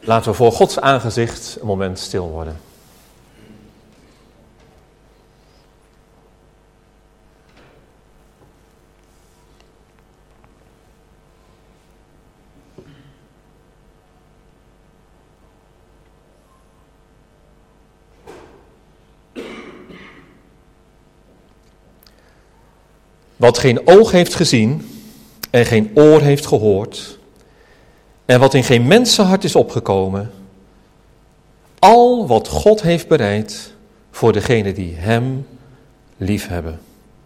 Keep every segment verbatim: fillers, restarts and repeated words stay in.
Laten we voor Gods aangezicht een moment stil worden. Wat geen oog heeft gezien en geen oor heeft gehoord en wat in geen mensenhart is opgekomen, al wat God heeft bereid voor degenen die hem liefhebben.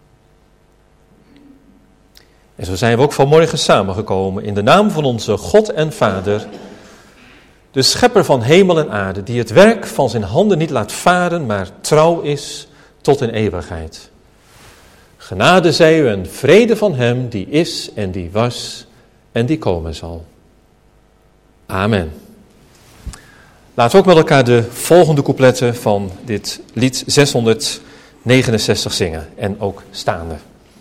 En zo zijn we ook vanmorgen samengekomen in de naam van onze God en Vader, de schepper van hemel en aarde, die het werk van zijn handen niet laat varen, maar trouw is tot in eeuwigheid. Genade zij u en vrede van hem die is en die was en die komen zal. Amen. Laten we ook met elkaar de volgende coupletten van dit lied zeshonderdnegenenzestig zingen en ook staande.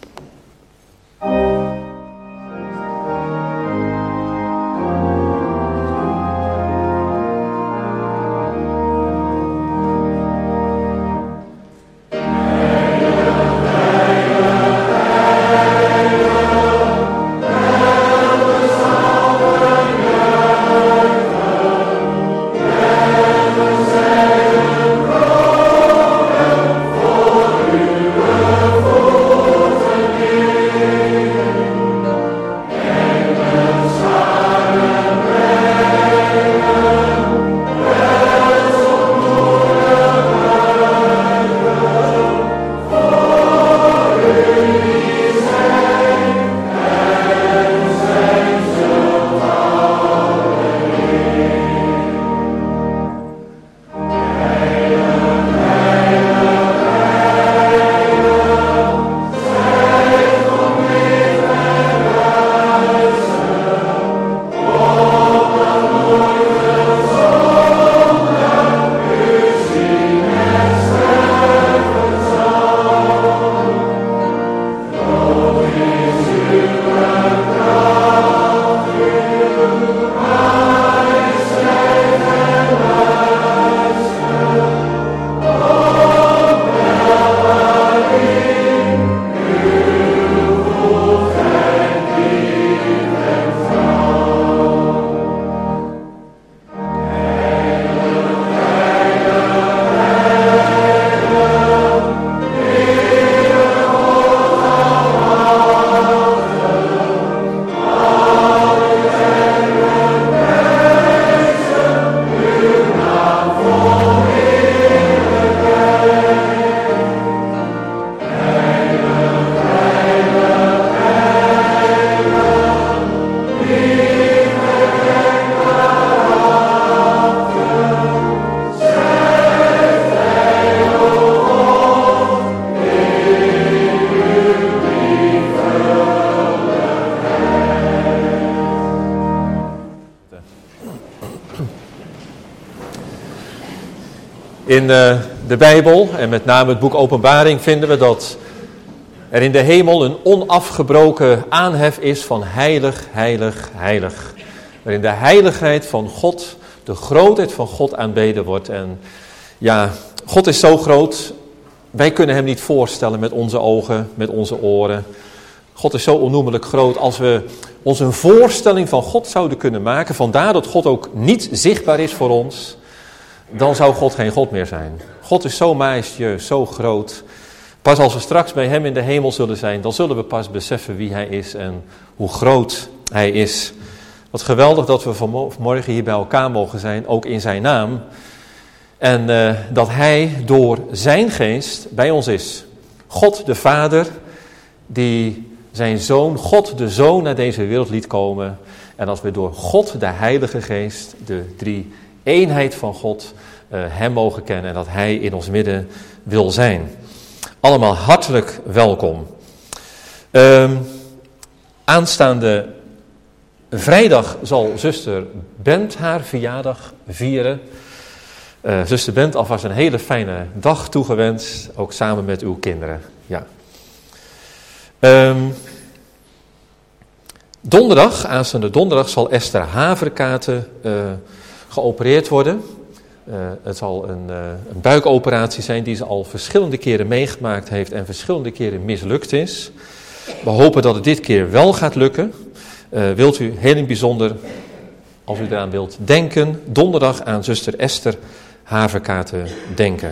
In uh, de Bijbel en met name het boek Openbaring vinden we dat er in de hemel een onafgebroken aanhef is van heilig, heilig, heilig. Waarin de heiligheid van God, de grootheid van God aanbeden wordt. En ja, God is zo groot, wij kunnen hem niet voorstellen met onze ogen, met onze oren. God is zo onnoemelijk groot. Als we ons een voorstelling van God zouden kunnen maken, vandaar dat God ook niet zichtbaar is voor ons, dan zou God geen God meer zijn. God is zo majestueus, zo groot. Pas als we straks bij hem in de hemel zullen zijn, dan zullen we pas beseffen wie hij is en hoe groot hij is. Wat geweldig dat we vanmorgen hier bij elkaar mogen zijn, ook in zijn naam. En uh, dat hij door zijn geest bij ons is. God de Vader, die zijn Zoon, God de Zoon naar deze wereld liet komen. En als we door God de Heilige Geest, de drie eenheid van God, uh, hem mogen kennen en dat hij in ons midden wil zijn. Allemaal hartelijk welkom. Uh, aanstaande vrijdag zal zuster Bent haar verjaardag vieren. Uh, zuster Bent, alvast een hele fijne dag toegewenst, ook samen met uw kinderen. Ja. Um, donderdag, aanstaande donderdag, zal Esther Haverkaten uh, geopereerd worden. Uh, het zal een, uh, een buikoperatie zijn die ze al verschillende keren meegemaakt heeft en verschillende keren mislukt is. We hopen dat het dit keer wel gaat lukken. Uh, wilt u heel in bijzonder, als u eraan wilt denken, donderdag aan zuster Esther Haverkaten denken.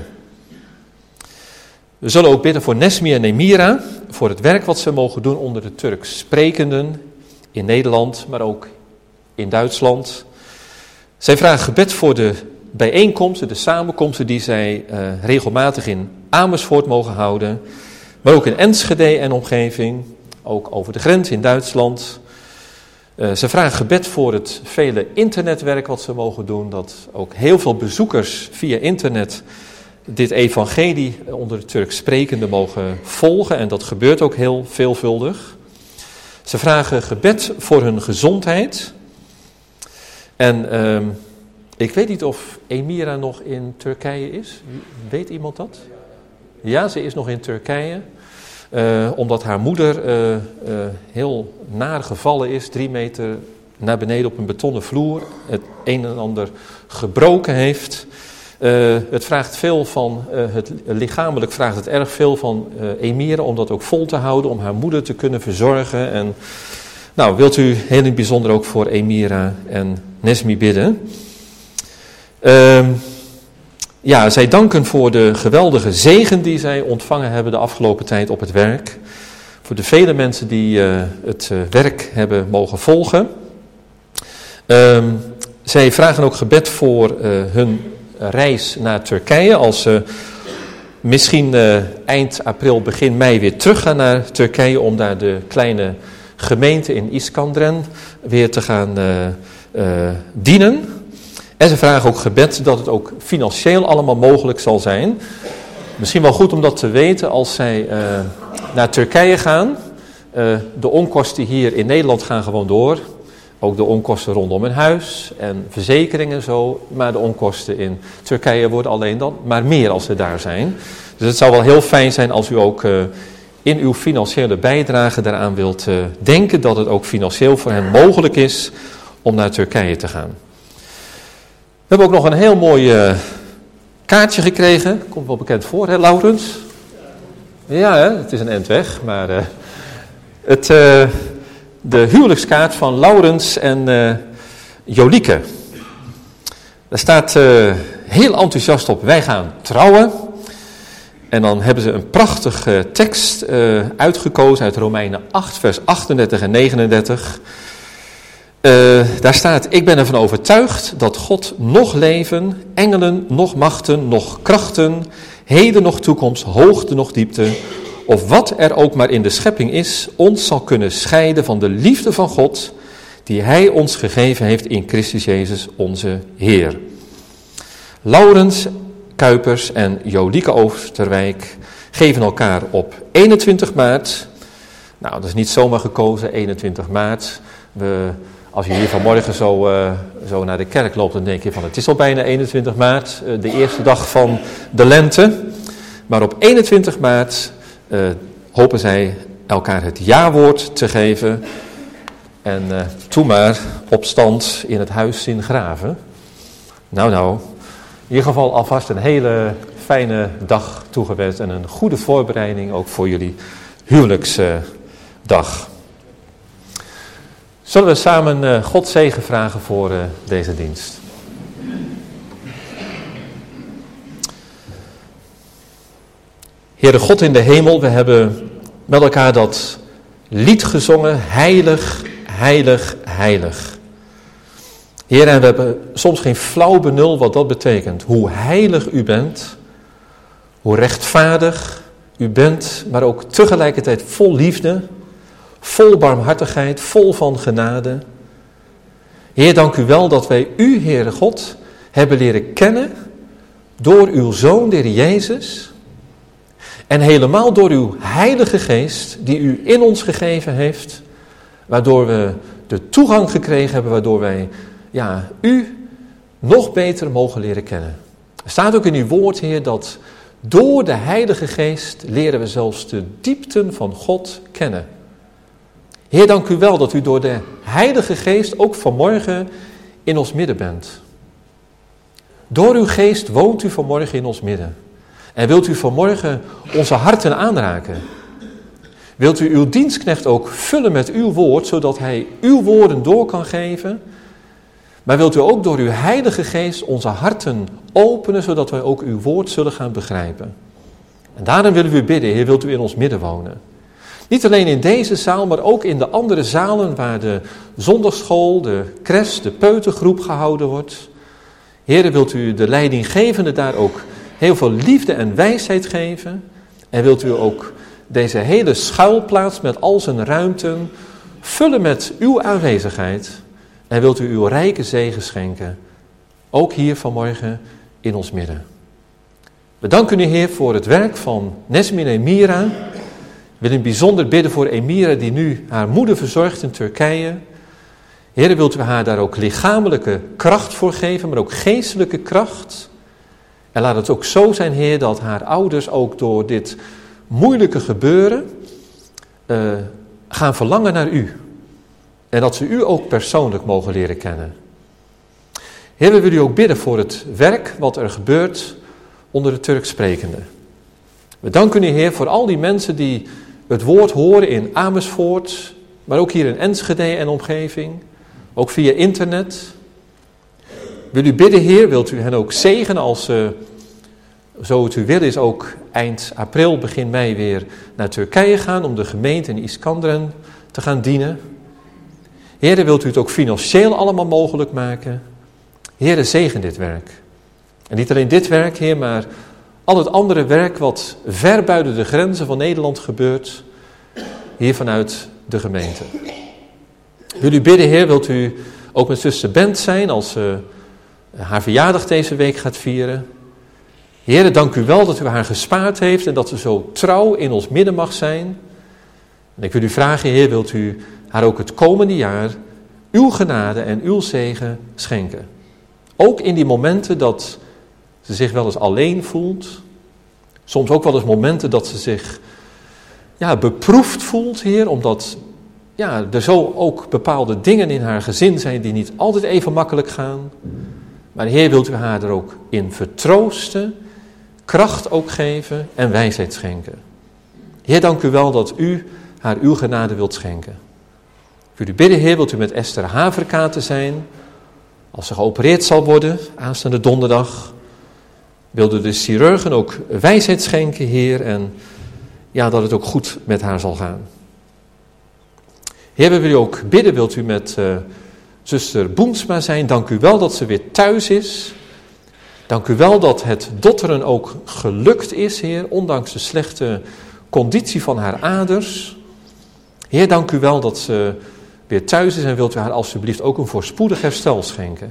We zullen ook bidden voor Nesmi en Emira, voor het werk wat ze mogen doen onder de Turks sprekenden in Nederland, maar ook in Duitsland. Zij vragen gebed voor de bijeenkomsten, de samenkomsten die zij uh, regelmatig in Amersfoort mogen houden, maar ook in Enschede en omgeving, ook over de grens in Duitsland. Uh, ze vragen gebed voor het vele internetwerk wat ze mogen doen, dat ook heel veel bezoekers via internet dit evangelie onder de Turks sprekenden mogen volgen en dat gebeurt ook heel veelvuldig. Ze vragen gebed voor hun gezondheid. En uh, ik weet niet of Emira nog in Turkije is. Weet iemand dat? Ja, ze is nog in Turkije. Uh, omdat haar moeder uh, uh, heel naar gevallen is, drie meter naar beneden op een betonnen vloer. Het een en ander gebroken heeft. Uh, het vraagt veel van, uh, het lichamelijk vraagt het erg veel van uh, Emira om dat ook vol te houden, om haar moeder te kunnen verzorgen. En nou, wilt u heel in het bijzonder ook voor Emira en Nesmi bidden. Uh, ja, zij danken voor de geweldige zegen die zij ontvangen hebben de afgelopen tijd op het werk. Voor de vele mensen die uh, het uh, werk hebben mogen volgen. Uh, zij vragen ook gebed voor uh, hun reis naar Turkije. Als ze misschien uh, eind april, begin mei weer terug gaan naar Turkije om daar de kleine gemeente in Iskandren weer te gaan uh, uh, dienen. En ze vragen ook gebed dat het ook financieel allemaal mogelijk zal zijn. Misschien wel goed om dat te weten als zij uh, naar Turkije gaan. Uh, de onkosten hier in Nederland gaan gewoon door. Ook de onkosten rondom een huis en verzekeringen en zo. Maar de onkosten in Turkije worden alleen dan maar meer als ze daar zijn. Dus het zou wel heel fijn zijn als u ook uh, in uw financiële bijdrage daaraan wilt uh, denken. Dat het ook financieel voor hen mogelijk is om naar Turkije te gaan. We hebben ook nog een heel mooi uh, kaartje gekregen. Komt wel bekend voor, hè, Laurens? Ja, hè? Het is een end weg, maar uh, het, uh, de huwelijkskaart van Laurens en uh, Jolieke. Daar staat uh, heel enthousiast op, wij gaan trouwen. En dan hebben ze een prachtige tekst uh, uitgekozen uit Romeinen acht, vers achtendertig en negenendertig. Uh, daar staat, ik ben ervan overtuigd dat God nog leven, engelen, nog machten, nog krachten, heden nog toekomst, hoogte nog diepte, of wat er ook maar in de schepping is, ons zal kunnen scheiden van de liefde van God, die Hij ons gegeven heeft in Christus Jezus onze Heer. Laurens Kuipers en Jolieke Oosterwijk geven elkaar op eenentwintig maart. Nou, dat is niet zomaar gekozen, eenentwintig maart. We... Als je hier vanmorgen zo, uh, zo naar de kerk loopt, dan denk je van het is al bijna eenentwintig maart, uh, de eerste dag van de lente. Maar op eenentwintig maart uh, hopen zij elkaar het ja-woord te geven. En uh, toen maar op stand in het huis in Graven. Nou nou, in ieder geval alvast een hele fijne dag toegewenst en een goede voorbereiding ook voor jullie huwelijksdag. Zullen we samen uh, God zegen vragen voor uh, deze dienst? Heere God in de hemel, we hebben met elkaar dat lied gezongen, heilig, heilig, heilig. Heer, en we hebben soms geen flauw benul wat dat betekent. Hoe heilig u bent, hoe rechtvaardig u bent, maar ook tegelijkertijd vol liefde, vol barmhartigheid, vol van genade. Heer, dank u wel dat wij u, Heere God, hebben leren kennen door uw Zoon, de Heer Jezus, en helemaal door uw Heilige Geest, die u in ons gegeven heeft, waardoor we de toegang gekregen hebben, waardoor wij ja, u nog beter mogen leren kennen. Er staat ook in uw woord, Heer, dat door de Heilige Geest leren we zelfs de diepten van God kennen. Heer, dank u wel dat u door de Heilige Geest ook vanmorgen in ons midden bent. Door uw geest woont u vanmorgen in ons midden. En wilt u vanmorgen onze harten aanraken. Wilt u uw dienstknecht ook vullen met uw woord, zodat hij uw woorden door kan geven. Maar wilt u ook door uw heilige geest onze harten openen, zodat wij ook uw woord zullen gaan begrijpen. En daarom willen we u bidden, Heer, wilt u in ons midden wonen. Niet alleen in deze zaal, maar ook in de andere zalen waar de zondagschool, de cres, de peutergroep gehouden wordt. Heer, wilt u de leidinggevende daar ook heel veel liefde en wijsheid geven. En wilt u ook deze hele schuilplaats met al zijn ruimten vullen met uw aanwezigheid. En wilt u uw rijke zegen schenken, ook hier vanmorgen in ons midden. We danken u, Heer, voor het werk van Nesmin en Mira. We willen bijzonder bidden voor Emira, die nu haar moeder verzorgt in Turkije. Heer, wilt u haar daar ook lichamelijke kracht voor geven, maar ook geestelijke kracht. En laat het ook zo zijn, Heer, dat haar ouders ook door dit moeilijke gebeuren uh, gaan verlangen naar u. En dat ze u ook persoonlijk mogen leren kennen. Heer, we willen u ook bidden voor het werk wat er gebeurt onder de Turks sprekenden. We danken u, Heer, voor al die mensen die het woord horen in Amersfoort, maar ook hier in Enschede en omgeving, ook via internet. Wil u bidden, Heer, wilt u hen ook zegenen als ze, zo het u wil is, ook eind april, begin mei weer naar Turkije gaan om de gemeente in Iskanderen te gaan dienen. Heer, wilt u het ook financieel allemaal mogelijk maken? Heer, zegen dit werk. En niet alleen dit werk, Heer, maar al het andere werk wat ver buiten de grenzen van Nederland gebeurt, hier vanuit de gemeente. Wil u bidden, Heer, wilt u ook met zuster Bent zijn als ze haar verjaardag deze week gaat vieren. Heer, dank u wel dat u haar gespaard heeft en dat ze zo trouw in ons midden mag zijn. En ik wil u vragen, Heer, wilt u haar ook het komende jaar uw genade en uw zegen schenken. Ook in die momenten dat ze zich wel eens alleen voelt. Soms ook wel eens momenten dat ze zich ja, beproefd voelt, Heer, omdat ja, er zo ook bepaalde dingen in haar gezin zijn die niet altijd even makkelijk gaan. Maar Heer, wilt u haar er ook in vertroosten, kracht ook geven en wijsheid schenken. Heer, dank u wel dat u haar uw genade wilt schenken. Ik wil u bidden, Heer, wilt u met Esther Haverkaten zijn, als ze geopereerd zal worden, aanstaande donderdag. Wilde de chirurgen ook wijsheid schenken, Heer, en ja, dat het ook goed met haar zal gaan. Heer, we willen u ook bidden, wilt u met uh, zuster Boensma zijn. Dank u wel dat ze weer thuis is. Dank u wel dat het dotteren ook gelukt is, Heer, ondanks de slechte conditie van haar aders. Heer, dank u wel dat ze weer thuis is en wilt u haar alsjeblieft ook een voorspoedig herstel schenken.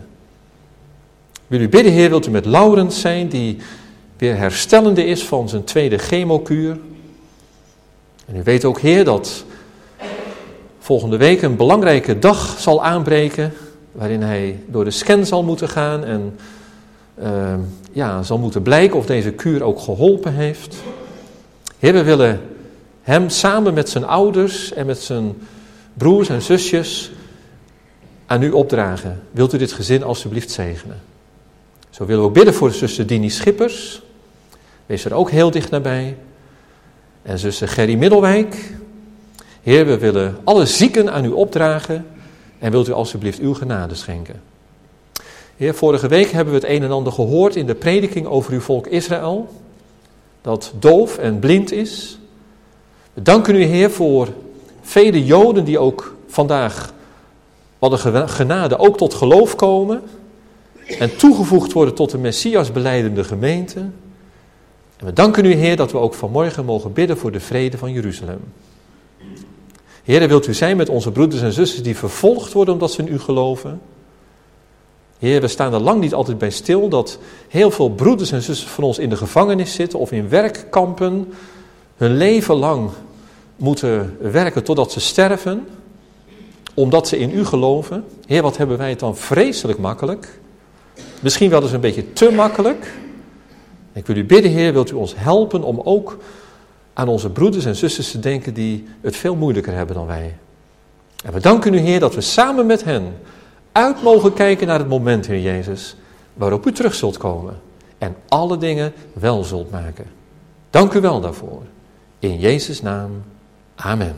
Wil u bidden, Heer, wilt u met Laurens zijn, die weer herstellende is van zijn tweede chemokuur. En u weet ook, Heer, dat volgende week een belangrijke dag zal aanbreken, waarin hij door de scan zal moeten gaan en uh, ja, zal moeten blijken of deze kuur ook geholpen heeft. Heer, we willen hem samen met zijn ouders en met zijn broers en zusjes aan u opdragen. Wilt u dit gezin alsjeblieft zegenen? Zo willen we ook bidden voor zuster Dini Schippers. Wees er ook heel dicht nabij. En zuster Gerry Middelwijk. Heer, we willen alle zieken aan u opdragen. En wilt u alsjeblieft uw genade schenken. Heer, vorige week hebben we het een en ander gehoord in de prediking over uw volk Israël. Dat doof en blind is. We danken u, Heer, voor vele Joden die ook vandaag, wat de genade, ook tot geloof komen. En toegevoegd worden tot de Messias belijdende gemeente. En we danken u, Heer, dat we ook vanmorgen mogen bidden voor de vrede van Jeruzalem. Heer, wilt u zijn met onze broeders en zusters die vervolgd worden omdat ze in u geloven. Heer, we staan er lang niet altijd bij stil dat heel veel broeders en zusters van ons in de gevangenis zitten of in werkkampen hun leven lang moeten werken totdat ze sterven, omdat ze in u geloven. Heer, wat hebben wij het dan vreselijk makkelijk. Misschien wel eens een beetje te makkelijk. Ik wil u bidden, Heer, wilt u ons helpen om ook aan onze broeders en zusters te denken die het veel moeilijker hebben dan wij. En we danken u, Heer, dat we samen met hen uit mogen kijken naar het moment, Heer Jezus, waarop u terug zult komen en alle dingen wel zult maken. Dank u wel daarvoor. In Jezus' naam. Amen.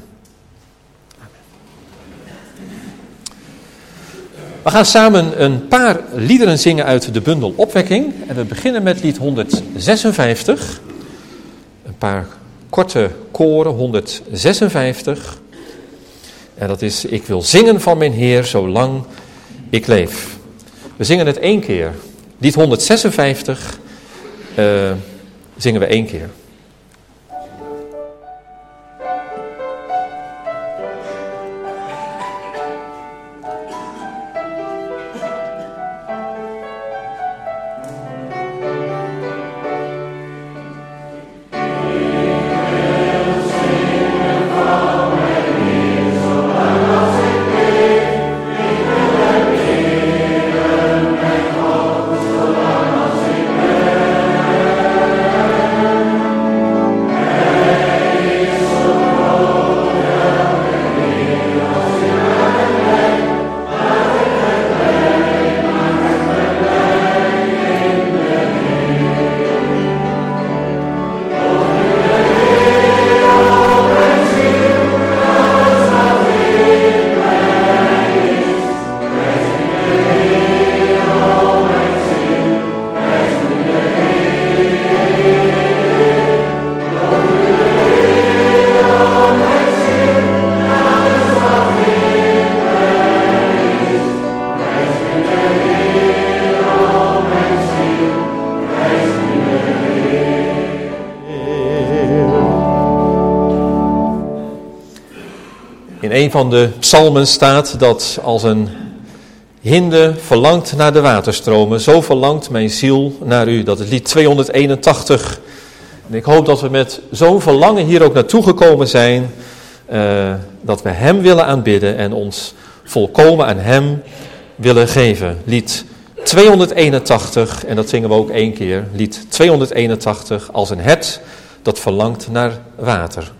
We gaan samen een paar liederen zingen uit de bundel Opwekking. En we beginnen met lied honderdzesenvijftig. Een paar korte koren, honderdzesenvijftig. En dat is: Ik wil zingen van mijn Heer zolang ik leef. We zingen het één keer. Lied honderdzesenvijftig uh, zingen we één keer. In een van de psalmen staat dat als een hinde verlangt naar de waterstromen, zo verlangt mijn ziel naar u. Dat is lied tweehonderdeenentachtig. En ik hoop dat we met zo'n verlangen hier ook naartoe gekomen zijn, uh, dat we hem willen aanbidden en ons volkomen aan hem willen geven. Lied tweehonderdeenentachtig, en dat zingen we ook één keer. Lied tweehonderdeenentachtig, als een hert dat verlangt naar water.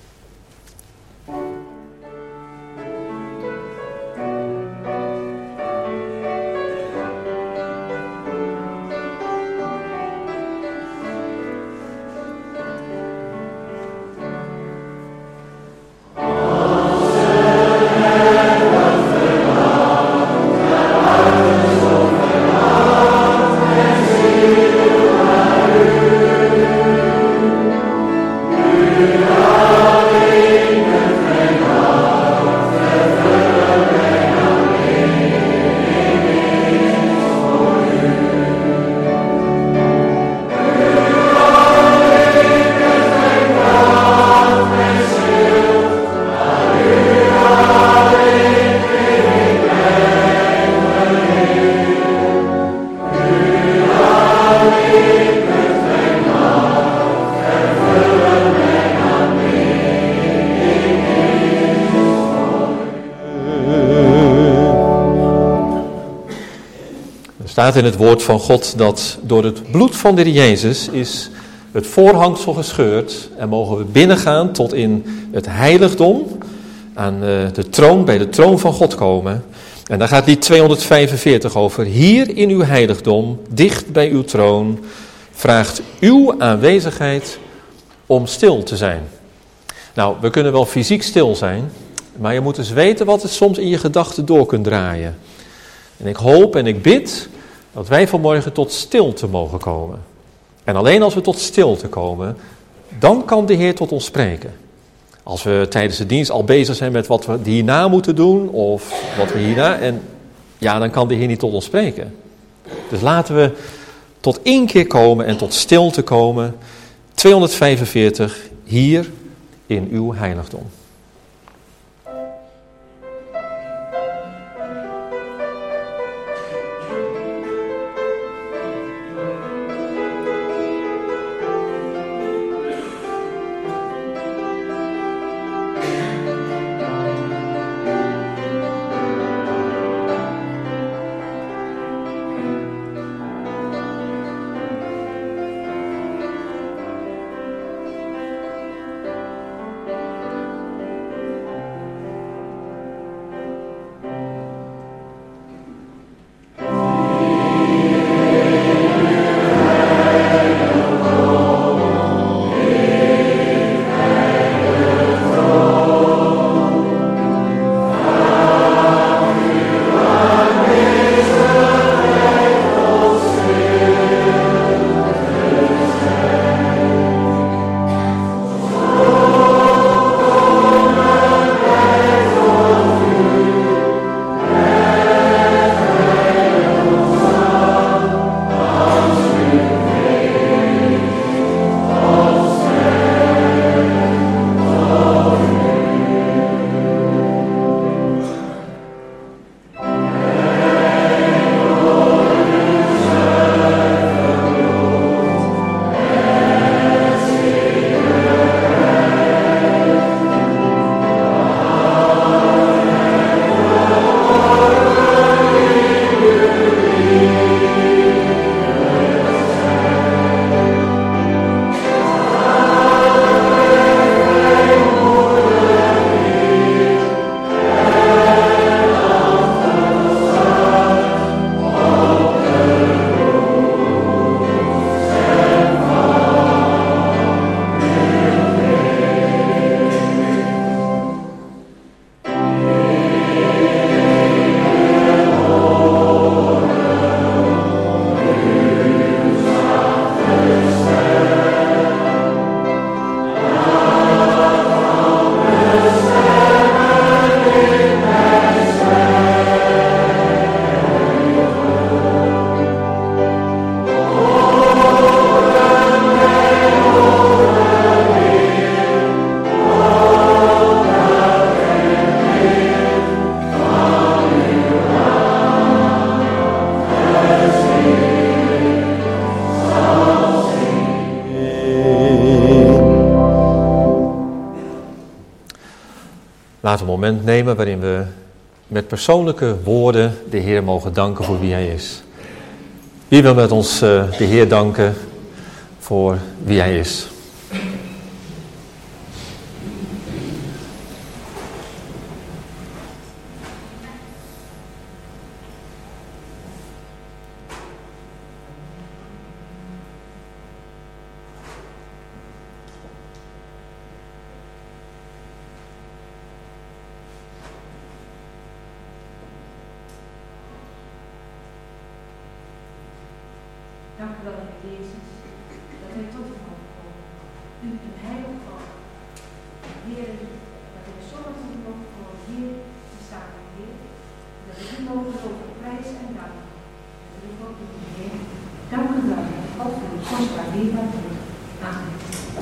Er staat in het woord van God dat door het bloed van de Heer Jezus is het voorhangsel gescheurd en mogen we binnengaan tot in het heiligdom, aan de troon, bij de troon van God komen. En daar gaat lied tweehonderdvijfenveertig over. Hier in uw heiligdom, dicht bij uw troon, vraagt uw aanwezigheid om stil te zijn. Nou, we kunnen wel fysiek stil zijn, maar je moet dus weten wat het soms in je gedachten door kunt draaien. En ik hoop en ik bid dat wij vanmorgen tot stilte mogen komen. En alleen als we tot stilte komen, dan kan de Heer tot ons spreken. Als we tijdens de dienst al bezig zijn met wat we hierna moeten doen, of wat we hierna, en ja, dan kan de Heer niet tot ons spreken. Dus laten we tot één keer komen en tot stilte komen. tweehonderdvijfenveertig, hier in uw heiligdom. Laten we een moment nemen waarin we met persoonlijke woorden de Heer mogen danken voor wie Hij is. Wie wil met ons uh, de Heer danken voor wie Hij is? Dank u wel, Heer Jezus, dat wij tot u mogen komen. U, een heilig volk. Heer, dat wij zorgen tot u mogen komen hier te staan, Heer. Dat we u mogen over prijzen en danken. Dat u ook doen, Heer. Dank u wel, God, voor uw kostbaar dierbaar woord. Amen.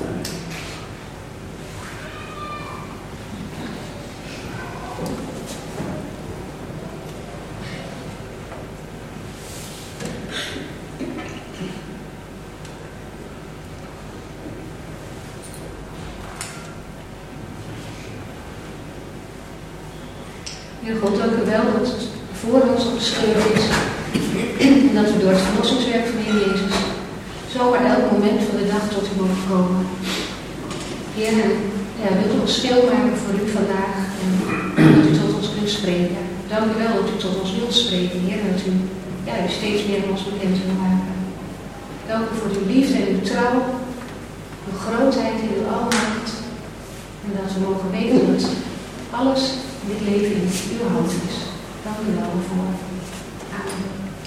Heer God, dank u wel dat het voor ons opgeschreven is en dat we door het verlossingswerk van Heer Jezus zomaar elk moment van de dag tot u mogen komen. Heer, ja, wilt u ons stil maken voor u vandaag en dat u tot ons kunt spreken. Dank u wel dat u tot ons wilt spreken, Heer, en dat u ja, steeds meer van ons bekend wil maken. Dank u voor uw liefde en uw trouw, uw grootheid en uw almacht en dat we mogen weten dat alles dit leven in uw hand is. Dank u wel voor. Amen.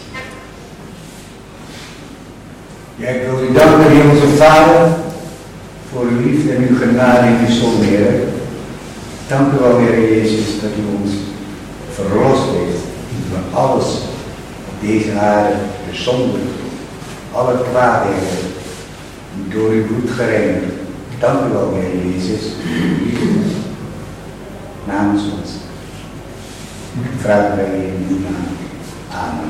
Ja, ik wil u danken, Heer onze Vader, voor uw liefde en uw genade in uw zonde, Heer. Dank u wel, Heer Jezus, dat u ons verlost heeft van alles op deze aarde, de zonde, alle kwaad, Heer, door uw bloed gereinigd. Dank u wel, Heer Jezus, namens ons. Vragen wij in uw naam. Amen.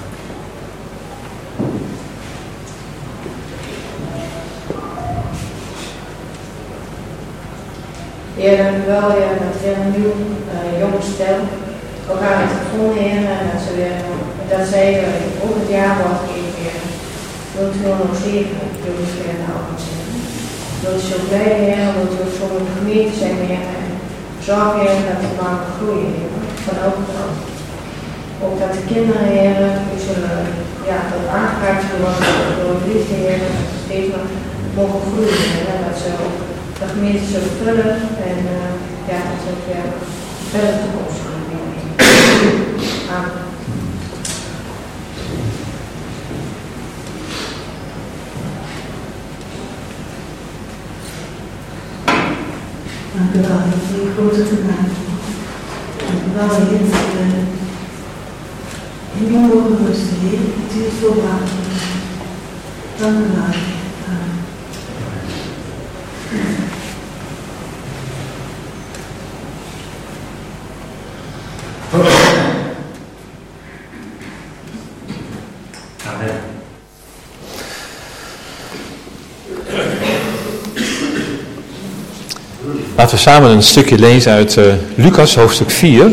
Heer, dank u wel, Heer, dat we een nieuw uh, jong stel elkaar heeft gevonden, Heer, en dat, ze weer, dat zij uh, ook het jaar wordt gegeven, Heer. Wilt u nog zegenen, wilt u weer naar ons, Heer. Wilt u zo blij, Heer, wilt u ook zo met de gemeente zijn, Heer, en zorg, Heer, dat we maar groeien, Heer, van elke kant. Ook dat de kinderen, Heer, u zullen, ja, dat aangeraakt zullen worden door de liefde, Heer, dat ze steeds maar mogen groeien, Heer, en dat ze ook de gemeente zullen vullen en uh, ja, dat ze ook weer verder toekomst zullen nemen. Amen. Dank u wel voor uw grote genade. Dank u wel, Heer, dat we in u mogen rusten, Heer, dat u het volbracht heeft. Dank u wel. Amen. Amen. Laten we samen een stukje lezen uit uh, Lucas hoofdstuk vier.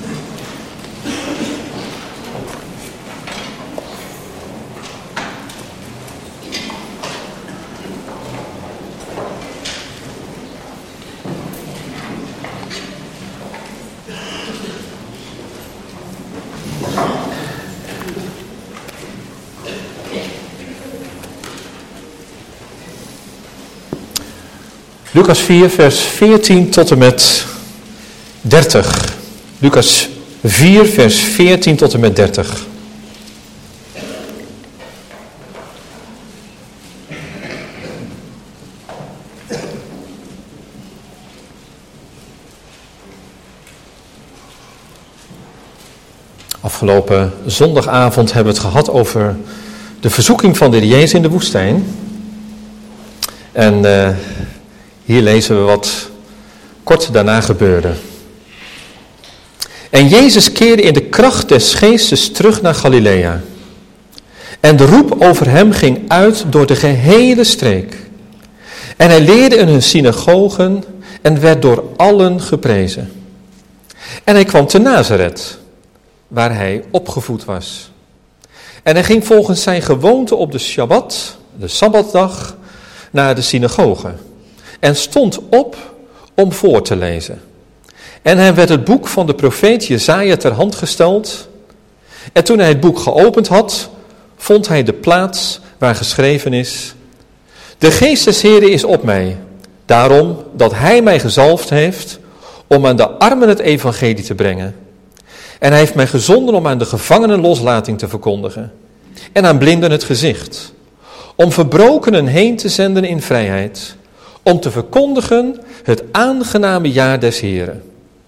Lucas vier, vers veertien tot en met dertig. Lucas vier, vers veertien tot en met dertig. Afgelopen zondagavond hebben we het gehad over de verzoeking van de Heer Jezus in de woestijn. En uh, hier lezen we wat kort daarna gebeurde. En Jezus keerde in de kracht des geestes terug naar Galilea. En de roep over hem ging uit door de gehele streek. En hij leerde in hun synagogen en werd door allen geprezen. En hij kwam te Nazareth, waar hij opgevoed was. En hij ging volgens zijn gewoonte op de Shabbat, de Sabbatdag, naar de synagoge. En stond op om voor te lezen. En hem werd het boek van de profeet Jesaja ter hand gesteld. En toen hij het boek geopend had, vond hij de plaats waar geschreven is: De geest des Heren is op mij, daarom dat hij mij gezalfd heeft om aan de armen het evangelie te brengen. En hij heeft mij gezonden om aan de gevangenen loslating te verkondigen en aan blinden het gezicht, om verbrokenen heen te zenden in vrijheid, om te verkondigen het aangename jaar des Heren.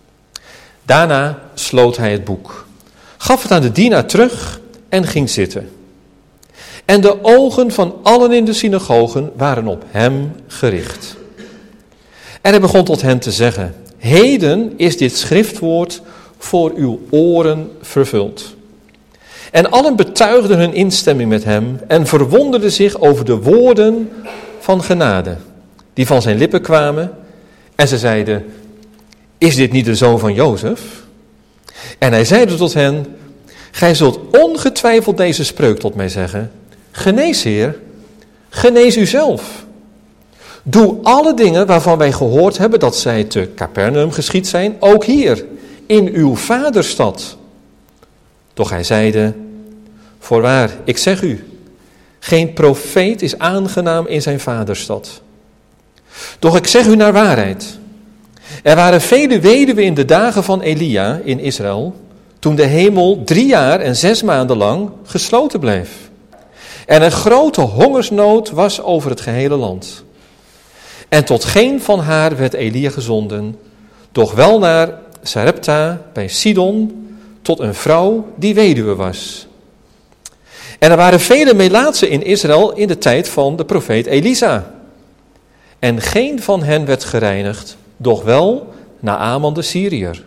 Daarna sloot hij het boek, gaf het aan de dienaar terug en ging zitten. En de ogen van allen in de synagogen waren op hem gericht. En hij begon tot hen te zeggen: Heden is dit schriftwoord voor uw oren vervuld. En allen betuigden hun instemming met hem en verwonderden zich over de woorden van genade, die van zijn lippen kwamen. En ze zeiden: Is dit niet de zoon van Jozef? En hij zeide tot hen: Gij zult ongetwijfeld deze spreuk tot mij zeggen: Genees, Heer, genees u zelf. Doe alle dingen waarvan wij gehoord hebben dat zij te Capernaum geschied zijn, ook hier, in uw vaderstad. Doch hij zeide: Voorwaar, ik zeg u, geen profeet is aangenaam in zijn vaderstad. Doch ik zeg u naar waarheid, er waren vele weduwen in de dagen van Elia in Israël, toen de hemel drie jaar en zes maanden lang gesloten bleef. En een grote hongersnood was over het gehele land. En tot geen van haar werd Elia gezonden, doch wel naar Sarepta bij Sidon, tot een vrouw die weduwe was. En er waren vele melaatsen in Israël in de tijd van de profeet Elisa. En geen van hen werd gereinigd, doch wel Naaman de Syriër.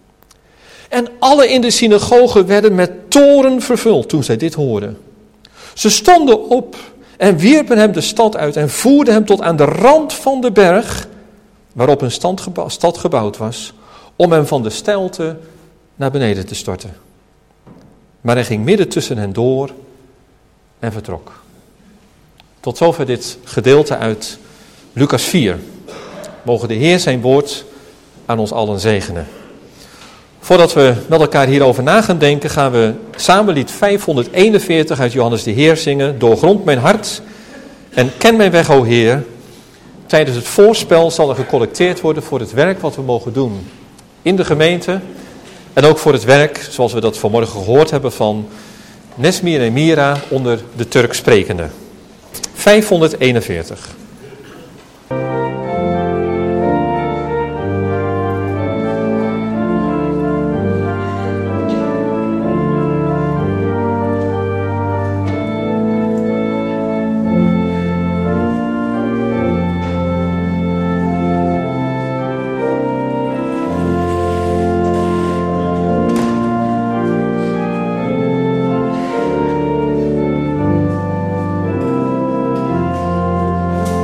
En alle in de synagoge werden met toorn vervuld toen zij dit hoorden. Ze stonden op en wierpen hem de stad uit en voerden hem tot aan de rand van de berg, waarop een stad gebouwd was, om hem van de steilte naar beneden te storten. Maar hij ging midden tussen hen door en vertrok. Tot zover dit gedeelte uit Lucas vier. Mogen de Heer zijn woord aan ons allen zegenen. Voordat we met elkaar hierover na gaan denken, gaan we samen lied vijfhonderdeenenveertig uit Johannes de Heer zingen. Doorgrond mijn hart en ken mijn weg, o Heer. Tijdens het voorspel zal er gecollecteerd worden voor het werk wat we mogen doen in de gemeente. En ook voor het werk, zoals we dat vanmorgen gehoord hebben, van Nesmir en Mira onder de Turk sprekende. vijfhonderdeenenveertig. O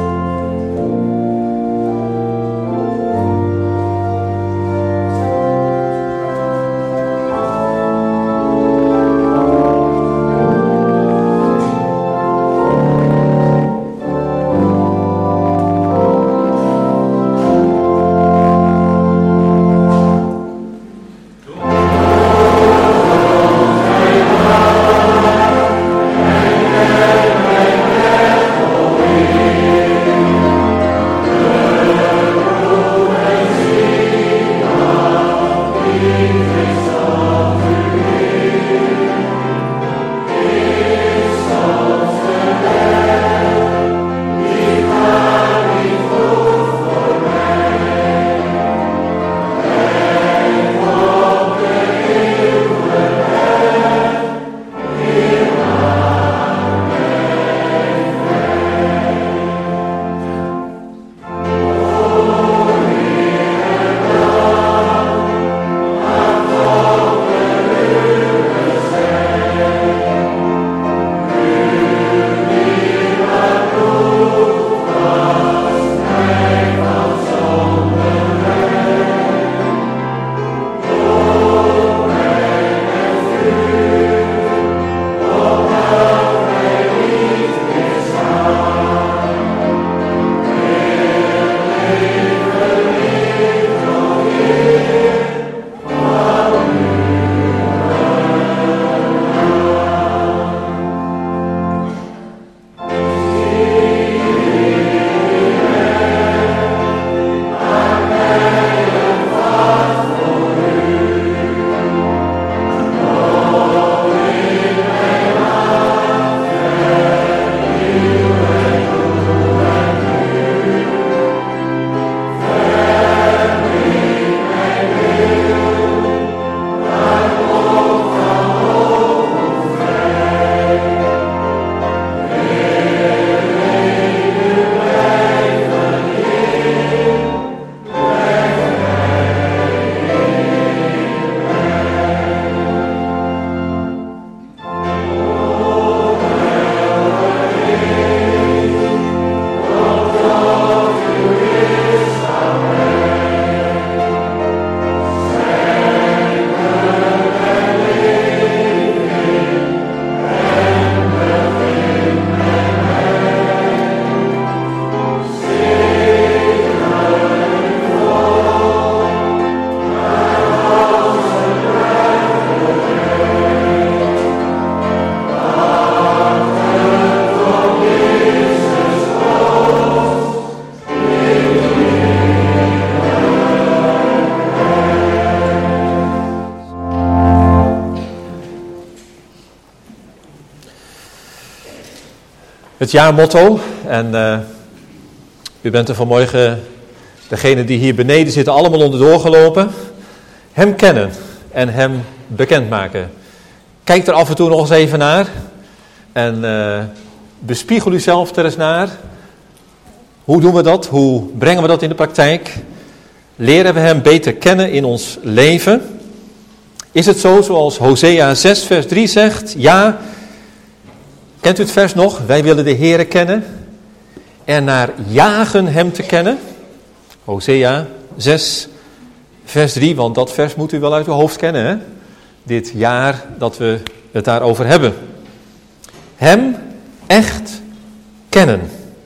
Het jaarmotto, en uh, u bent er vanmorgen, degenen die hier beneden zitten, allemaal onderdoor gelopen. Hem kennen en hem bekendmaken. Kijk er af en toe nog eens even naar en uh, bespiegel uzelf er eens naar. Hoe doen we dat? Hoe brengen we dat in de praktijk? Leren we hem beter kennen in ons leven? Is het zo zoals Hosea zes vers drie zegt? Ja, kent u het vers nog? Wij willen de Heere kennen en naar jagen hem te kennen. Hosea zes vers drie, want dat vers moet u wel uit uw hoofd kennen, hè? Dit jaar dat we het daarover hebben. Hem echt kennen.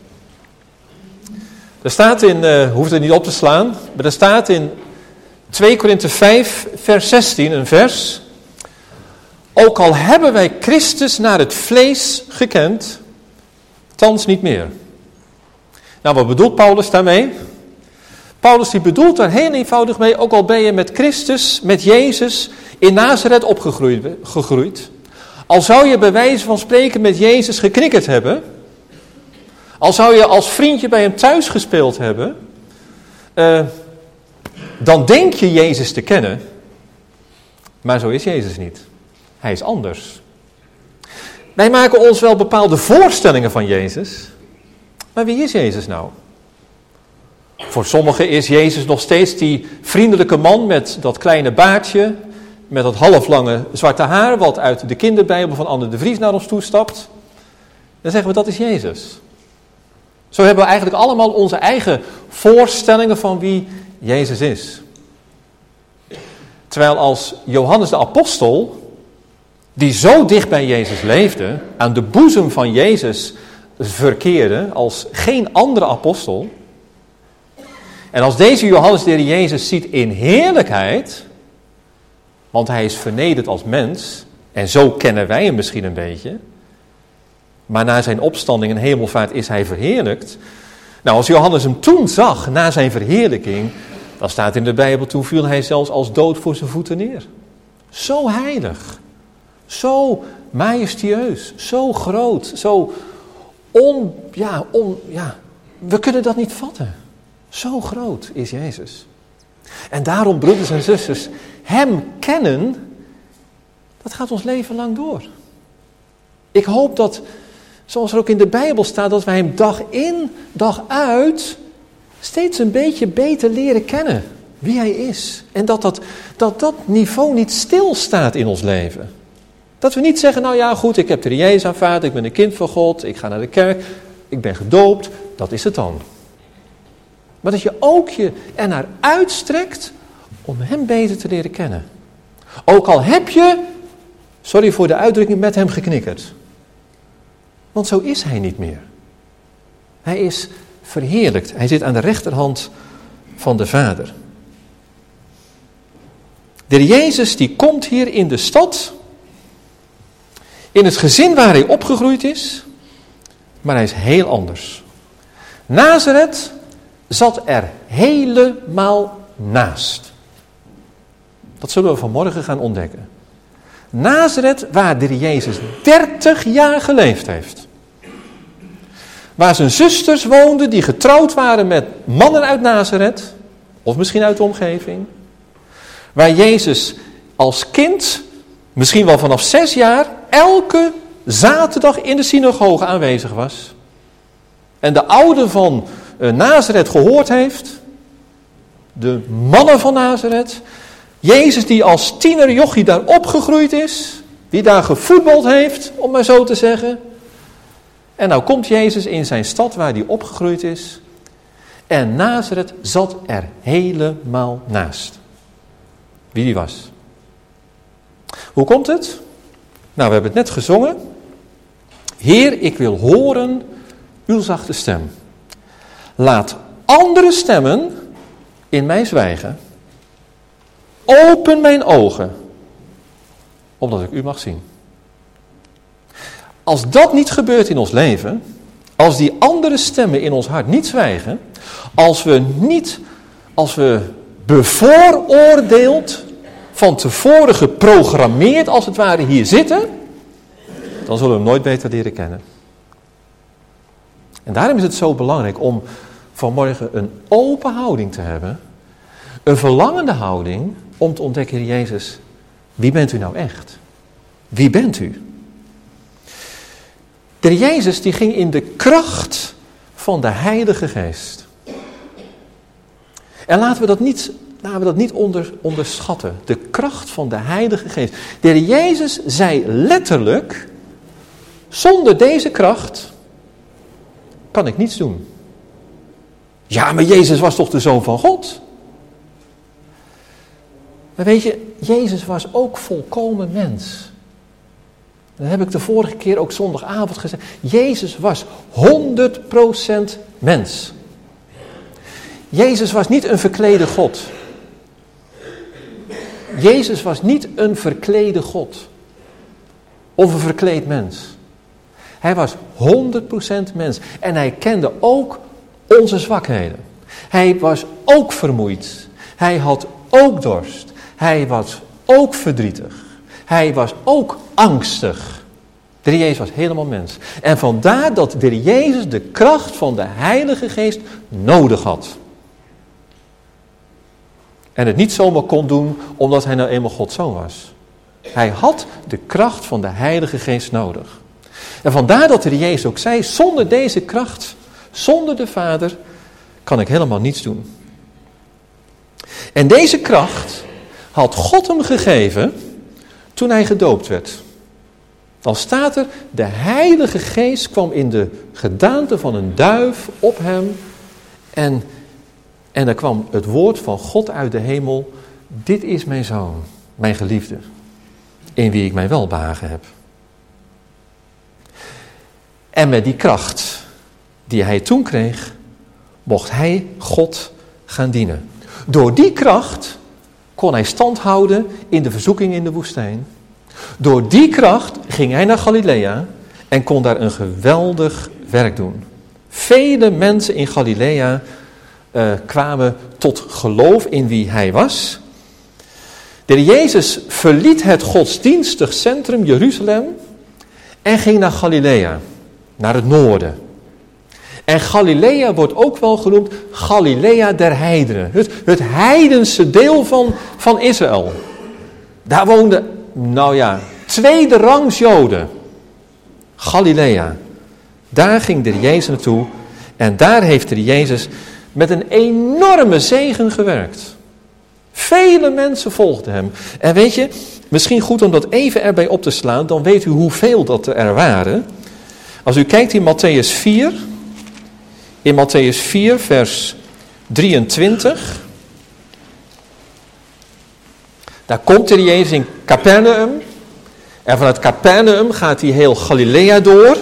Er staat in, uh, hoeft het niet op te slaan, maar er staat in twee Korinthe vijf vers zestien een vers. Ook al hebben wij Christus naar het vlees gekend, thans niet meer. Nou, wat bedoelt Paulus daarmee? Paulus die bedoelt daar heel eenvoudig mee, ook al ben je met Christus, met Jezus in Nazareth opgegroeid, gegroeid. Al zou je bij wijze van spreken met Jezus geknikkerd hebben, al zou je als vriendje bij hem thuis gespeeld hebben, uh, dan denk je Jezus te kennen, maar zo is Jezus niet. Hij is anders. Wij maken ons wel bepaalde voorstellingen van Jezus, maar wie is Jezus nou? Voor sommigen is Jezus nog steeds die vriendelijke man met dat kleine baardje, met dat halflange zwarte haar, wat uit de kinderbijbel van Anne de Vries naar ons toestapt. Dan zeggen we, dat is Jezus. Zo hebben we eigenlijk allemaal onze eigen voorstellingen van wie Jezus is. Terwijl als Johannes de apostel, die zo dicht bij Jezus leefde, aan de boezem van Jezus verkeerde als geen andere apostel. En als deze Johannes de Heer Jezus ziet in heerlijkheid, want hij is vernederd als mens, en zo kennen wij hem misschien een beetje, maar na zijn opstanding en hemelvaart is hij verheerlijkt. Nou, als Johannes hem toen zag, na zijn verheerlijking, dan staat in de Bijbel, toen viel hij zelfs als dood voor zijn voeten neer. Zo heilig, zo majestueus, zo groot, zo on, ja, on, ja, we kunnen dat niet vatten. Zo groot is Jezus. En daarom, broeders en zusters, hem kennen, dat gaat ons leven lang door. Ik hoop dat, zoals er ook in de Bijbel staat, dat wij hem dag in, dag uit steeds een beetje beter leren kennen wie hij is. En dat dat, dat, dat niveau niet stilstaat in ons leven. Dat we niet zeggen, nou ja goed, ik heb de Jezus aanvaard, ik ben een kind van God, ik ga naar de kerk, ik ben gedoopt, dat is het dan. Maar dat je ook je ernaar uitstrekt om hem beter te leren kennen. Ook al heb je, sorry voor de uitdrukking, met hem geknikkerd. Want zo is hij niet meer. Hij is verheerlijkt. Hij zit aan de rechterhand van de Vader. De Jezus die komt hier in de stad, in het gezin waar hij opgegroeid is, maar hij is heel anders. Nazareth zat er helemaal naast. Dat zullen we vanmorgen gaan ontdekken. Nazareth, waar de Jezus dertig jaar geleefd heeft. Waar zijn zusters woonden die getrouwd waren met mannen uit Nazareth, of misschien uit de omgeving. Waar Jezus als kind, misschien wel vanaf zes jaar, elke zaterdag in de synagoge aanwezig was. En de ouden van Nazareth gehoord heeft. De mannen van Nazareth. Jezus die als tiener jochie daar opgegroeid is. Die daar gevoetbald heeft, om maar zo te zeggen. En nou komt Jezus in zijn stad waar hij opgegroeid is. En Nazareth zat er helemaal naast. Wie die was. Hoe komt het? Nou, we hebben het net gezongen. Heer, ik wil horen uw zachte stem. Laat andere stemmen in mij zwijgen. Open mijn ogen, opdat ik u mag zien. Als dat niet gebeurt in ons leven, als die andere stemmen in ons hart niet zwijgen, als we niet, als we bevooroordeeld, van tevoren geprogrammeerd als het ware hier zitten, dan zullen we hem nooit beter leren kennen. En daarom is het zo belangrijk om vanmorgen een open houding te hebben. Een verlangende houding om te ontdekken, Heer Jezus, wie bent u nou echt? Wie bent u? De Heer Jezus die ging in de kracht van de Heilige Geest. En laten we dat niet, laten we dat niet onder, onderschatten. De kracht van de Heilige Geest. De Heer Jezus zei letterlijk, zonder deze kracht kan ik niets doen. Ja, maar Jezus was toch de Zoon van God? Maar weet je, Jezus was ook volkomen mens. Dat heb ik de vorige keer ook zondagavond gezegd. Jezus was honderd procent mens. Jezus was niet een verklede God. Jezus was niet een verklede God. Of een verkleed mens. Hij was honderd procent mens. En hij kende ook onze zwakheden. Hij was ook vermoeid. Hij had ook dorst. Hij was ook verdrietig. Hij was ook angstig. De Heer Jezus was helemaal mens. En vandaar dat de Heer Jezus de kracht van de Heilige Geest nodig had. En het niet zomaar kon doen omdat hij nou eenmaal Gods Zoon was. Hij had de kracht van de Heilige Geest nodig. En vandaar dat de Heer Jezus ook zei, zonder deze kracht, zonder de Vader, kan ik helemaal niets doen. En deze kracht had God hem gegeven toen hij gedoopt werd. Dan staat er, de Heilige Geest kwam in de gedaante van een duif op hem. En, en er kwam het woord van God uit de hemel. Dit is mijn zoon, mijn geliefde, in wie ik mijn welbehagen heb. En met die kracht die hij toen kreeg, mocht hij God gaan dienen. Door die kracht kon hij stand houden in de verzoeking in de woestijn. Door die kracht ging hij naar Galilea en kon daar een geweldig werk doen. Vele mensen in Galilea uh, kwamen tot geloof in wie hij was. De Heer Jezus verliet het godsdienstig centrum Jeruzalem en ging naar Galilea, naar het noorden. En Galilea wordt ook wel genoemd Galilea der heidenen. Het, het heidense deel van, van Israël. Daar woonden, nou ja, tweede rangs Joden. Galilea. Daar ging de Heer Jezus naartoe. En daar heeft de Heer Jezus met een enorme zegen gewerkt. Vele mensen volgden hem. En weet je, misschien goed om dat even erbij op te slaan. Dan weet u hoeveel dat er waren. Als u kijkt in Mattheüs vier... In Mattheüs vier, vers drieëntwintig. Daar komt de Heer Jezus in Capernaum. En vanuit Capernaum gaat hij heel Galilea door.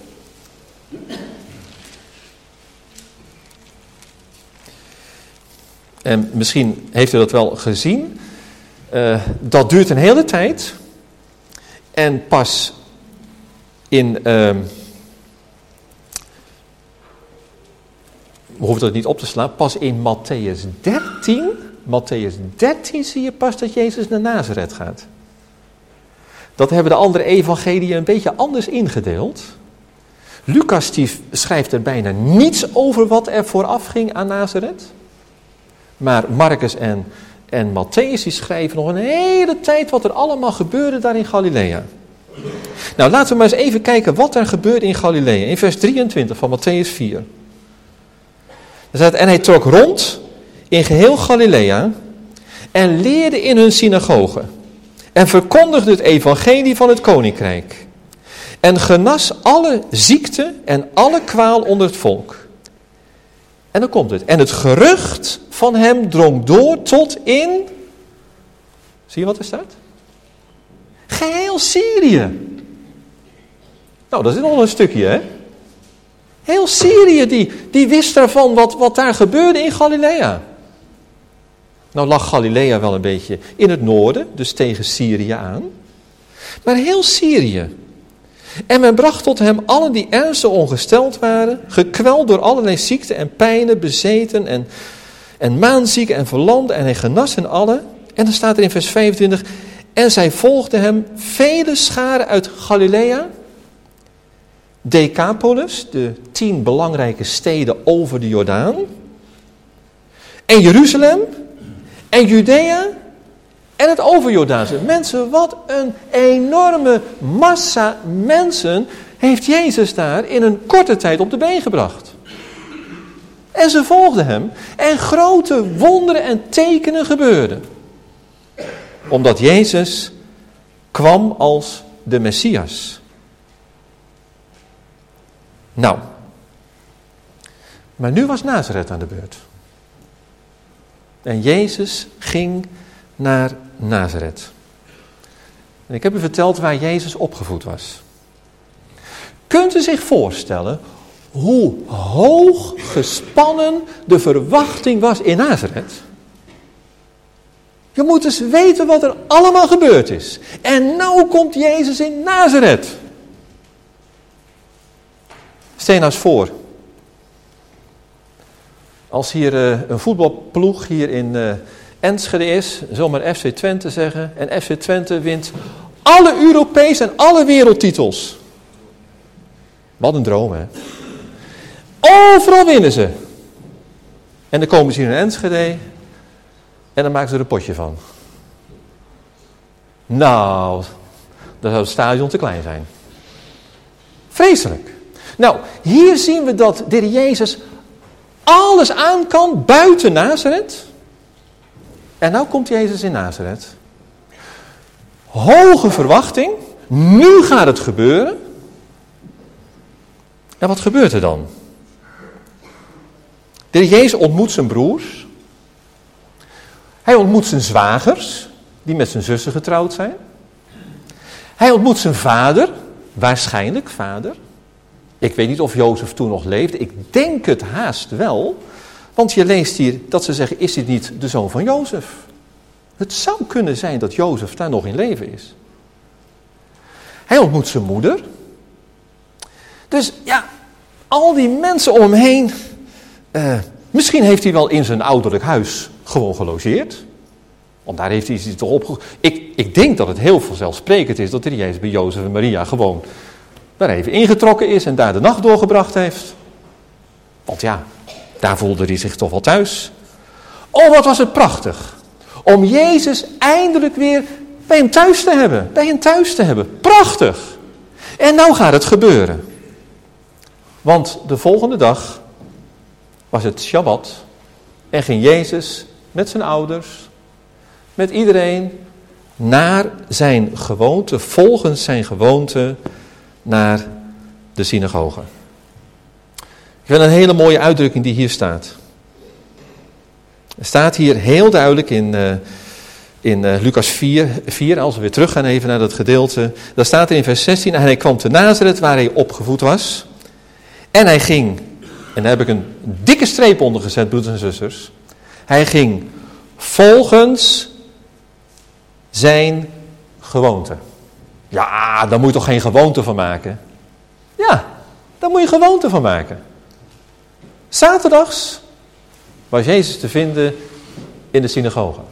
En misschien heeft u dat wel gezien. Uh, dat duurt een hele tijd. En pas in... Uh, We hoeven dat niet op te slaan. Pas in Mattheüs dertien, Mattheüs dertien zie je pas dat Jezus naar Nazareth gaat. Dat hebben de andere evangeliën een beetje anders ingedeeld. Lucas die schrijft er bijna niets over wat er vooraf ging aan Nazareth. Maar Marcus en, en Mattheüs die schrijven nog een hele tijd wat er allemaal gebeurde daar in Galilea. Nou, laten we maar eens even kijken wat er gebeurde in Galilea. In vers drieëntwintig van Mattheüs vier. En hij trok rond in geheel Galilea en leerde in hun synagogen en verkondigde het evangelie van het koninkrijk en genas alle ziekte en alle kwaal onder het volk. En dan komt het. En het gerucht van hem drong door tot in, zie je wat er staat? Geheel Syrië. Nou, dat is nog een stukje, hè? Heel Syrië, die, die wist daarvan wat, wat daar gebeurde in Galilea. Nou lag Galilea wel een beetje in het noorden, dus tegen Syrië aan. Maar heel Syrië. En men bracht tot hem allen die ernstig ongesteld waren, gekweld door allerlei ziekten en pijnen, bezeten en, en maanzieken en verlamden. En hij genas hen allen. En dan staat er in vers vijfentwintig, en zij volgden hem vele scharen uit Galilea Decapolis, de tien belangrijke steden over de Jordaan. En Jeruzalem. En Judea. En het overjordaanse. Mensen, wat een enorme massa mensen heeft Jezus daar in een korte tijd op de been gebracht. En ze volgden hem. En grote wonderen en tekenen gebeurden. Omdat Jezus kwam als de Messias. Nou. Maar nu was Nazareth aan de beurt. En Jezus ging naar Nazareth. En ik heb u verteld waar Jezus opgevoed was. Kunt u zich voorstellen hoe hoog gespannen de verwachting was in Nazareth? Je moet eens weten wat er allemaal gebeurd is. En nou komt Jezus in Nazareth. Stel je nou eens voor. Als hier uh, een voetbalploeg hier in uh, Enschede is, zomaar F C Twente zeggen. En F C Twente wint alle Europese en alle wereldtitels. Wat een droom, hè. Overal winnen ze. En dan komen ze hier in Enschede. En dan maken ze er een potje van. Nou, dan zou het stadion te klein zijn. Vreselijk. Nou, hier zien we dat de Heer Jezus alles aan kan buiten Nazareth. En nou komt Jezus in Nazareth. Hoge verwachting. Nu gaat het gebeuren. En wat gebeurt er dan? De Heer Jezus ontmoet zijn broers. Hij ontmoet zijn zwagers, die met zijn zussen getrouwd zijn. Hij ontmoet zijn vader, waarschijnlijk vader. Ik weet niet of Jozef toen nog leefde. Ik denk het haast wel. Want je leest hier dat ze zeggen, is dit niet de zoon van Jozef? Het zou kunnen zijn dat Jozef daar nog in leven is. Hij ontmoet zijn moeder. Dus ja, al die mensen om hem heen. Uh, misschien heeft hij wel in zijn ouderlijk huis gewoon gelogeerd. Want daar heeft hij zich toch op. Ik, ik denk dat het heel vanzelfsprekend is dat de Jezus bij Jozef en Maria gewoon daar even ingetrokken is en daar de nacht doorgebracht heeft. Want ja, daar voelde hij zich toch wel thuis. Oh, wat was het prachtig. Om Jezus eindelijk weer bij hem thuis te hebben. Bij hem thuis te hebben. Prachtig. En nou gaat het gebeuren. Want de volgende dag was het Shabbat. En ging Jezus met zijn ouders, met iedereen, naar zijn gewoonte, volgens zijn gewoonte, naar de synagoge. Ik vind een hele mooie uitdrukking die hier staat. Er staat hier heel duidelijk in, uh, in uh, Lucas vier, vier, als we weer terug gaan even naar dat gedeelte. Daar staat er in vers zestien, en hij kwam te Nazareth waar hij opgevoed was. En hij ging, en daar heb ik een dikke streep onder gezet, broeders en zusters. Hij ging volgens zijn gewoonte. Ja, daar moet je toch geen gewoonte van maken? Ja, daar moet je gewoonte van maken. Zaterdags was Jezus te vinden in de synagoge.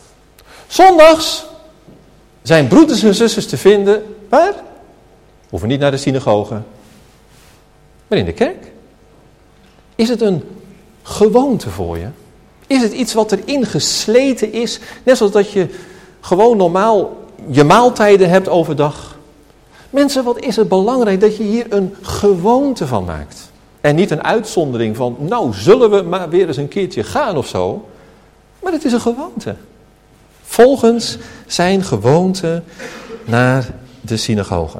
Zondags zijn broeders en zusters te vinden, waar? Hoeven niet naar de synagoge, maar in de kerk. Is het een gewoonte voor je? Is het iets wat erin gesleten is? Net zoals dat je gewoon normaal je maaltijden hebt overdag. Mensen, wat is het belangrijk dat je hier een gewoonte van maakt. En niet een uitzondering van, nou zullen we maar weer eens een keertje gaan of zo. Maar het is een gewoonte. Volgens zijn gewoonte naar de synagoge.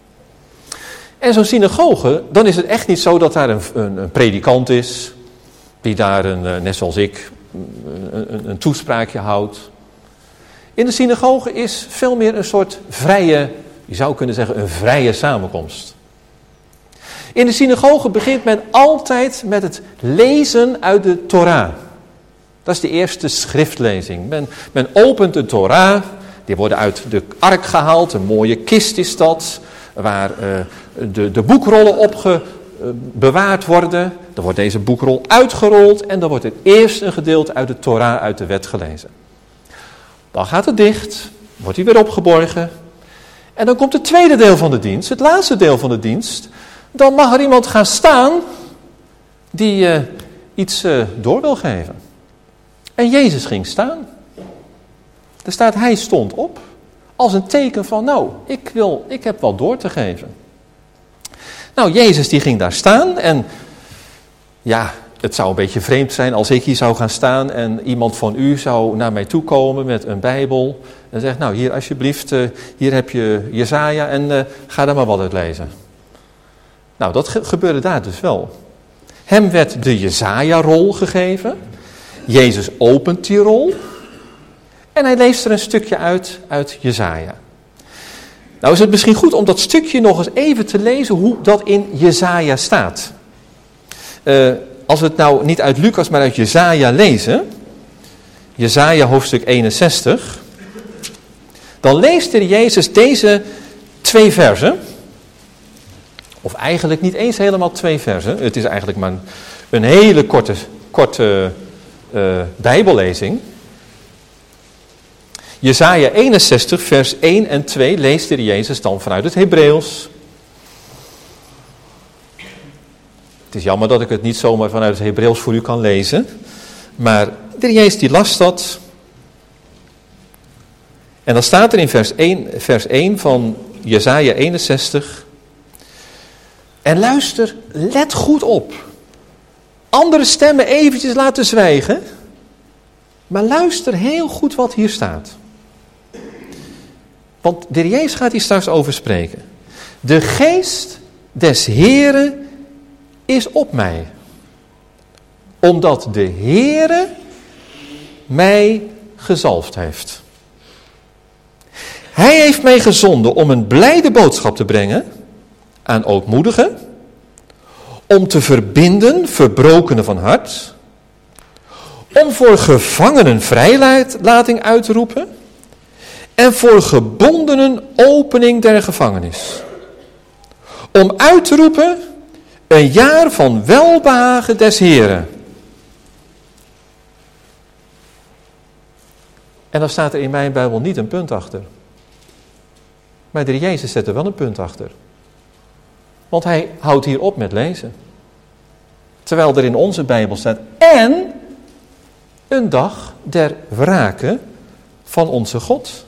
En zo'n synagoge, dan is het echt niet zo dat daar een, een, een predikant is. Die daar, een, net zoals ik, een, een, een toespraakje houdt. In de synagoge is veel meer een soort vrije, je zou kunnen zeggen een vrije samenkomst. In de synagoge begint men altijd met het lezen uit de Torah. Dat is de eerste schriftlezing. Men, men opent de Torah, die worden uit de ark gehaald, een mooie kist is dat, waar uh, de, de boekrollen op ge, uh, bewaard worden. Dan wordt deze boekrol uitgerold en dan wordt het eerst een gedeelte uit de Torah, uit de wet gelezen. Dan gaat het dicht, wordt hij weer opgeborgen. En dan komt het tweede deel van de dienst, het laatste deel van de dienst, dan mag er iemand gaan staan die uh, iets uh, door wil geven. En Jezus ging staan. Er staat, hij stond op als een teken van, nou, ik, wil, ik heb wat door te geven. Nou, Jezus die ging daar staan en ja, het zou een beetje vreemd zijn als ik hier zou gaan staan en iemand van u zou naar mij toe komen met een Bijbel en zegt, nou, hier alsjeblieft, uh, hier heb je Jesaja en uh, ga daar maar wat uit lezen. Nou, dat ge- gebeurde daar dus wel. Hem werd de Jesaja-rol gegeven. Jezus opent die rol. En hij leest er een stukje uit, uit Jesaja. Nou is het misschien goed om dat stukje nog eens even te lezen hoe dat in Jesaja staat. Uh, als we het nou niet uit Lucas, maar uit Jesaja lezen. Jesaja hoofdstuk eenenzestig. Dan leest er Jezus deze twee versen. Of eigenlijk niet eens helemaal twee versen. Het is eigenlijk maar een, een hele korte, korte uh, bijbellezing. Jesaja eenenzestig vers één en twee leest de Jezus dan vanuit het Hebreeuws. Het is jammer dat ik het niet zomaar vanuit het Hebreeuws voor u kan lezen. Maar de Jezus die las dat. En dan staat er in vers één, vers één van Jesaja eenenzestig. En luister, let goed op. Andere stemmen eventjes laten zwijgen. Maar luister heel goed wat hier staat. Want de Jezus gaat hier straks over spreken. De geest des Heeren is op mij. Omdat de Heere mij gezalfd heeft. Hij heeft mij gezonden om een blijde boodschap te brengen aan ootmoedigen. Om te verbinden verbrokenen van hart. Om voor gevangenen vrijlating uit te roepen. En voor gebondenen opening der gevangenis. Om uit te roepen een jaar van welbehagen des Heren. En dan staat er in mijn Bijbel niet een punt achter. Maar de Jezus zet er wel een punt achter. Want hij houdt hier op met lezen. Terwijl er in onze Bijbel staat, en een dag der wrake van onze God.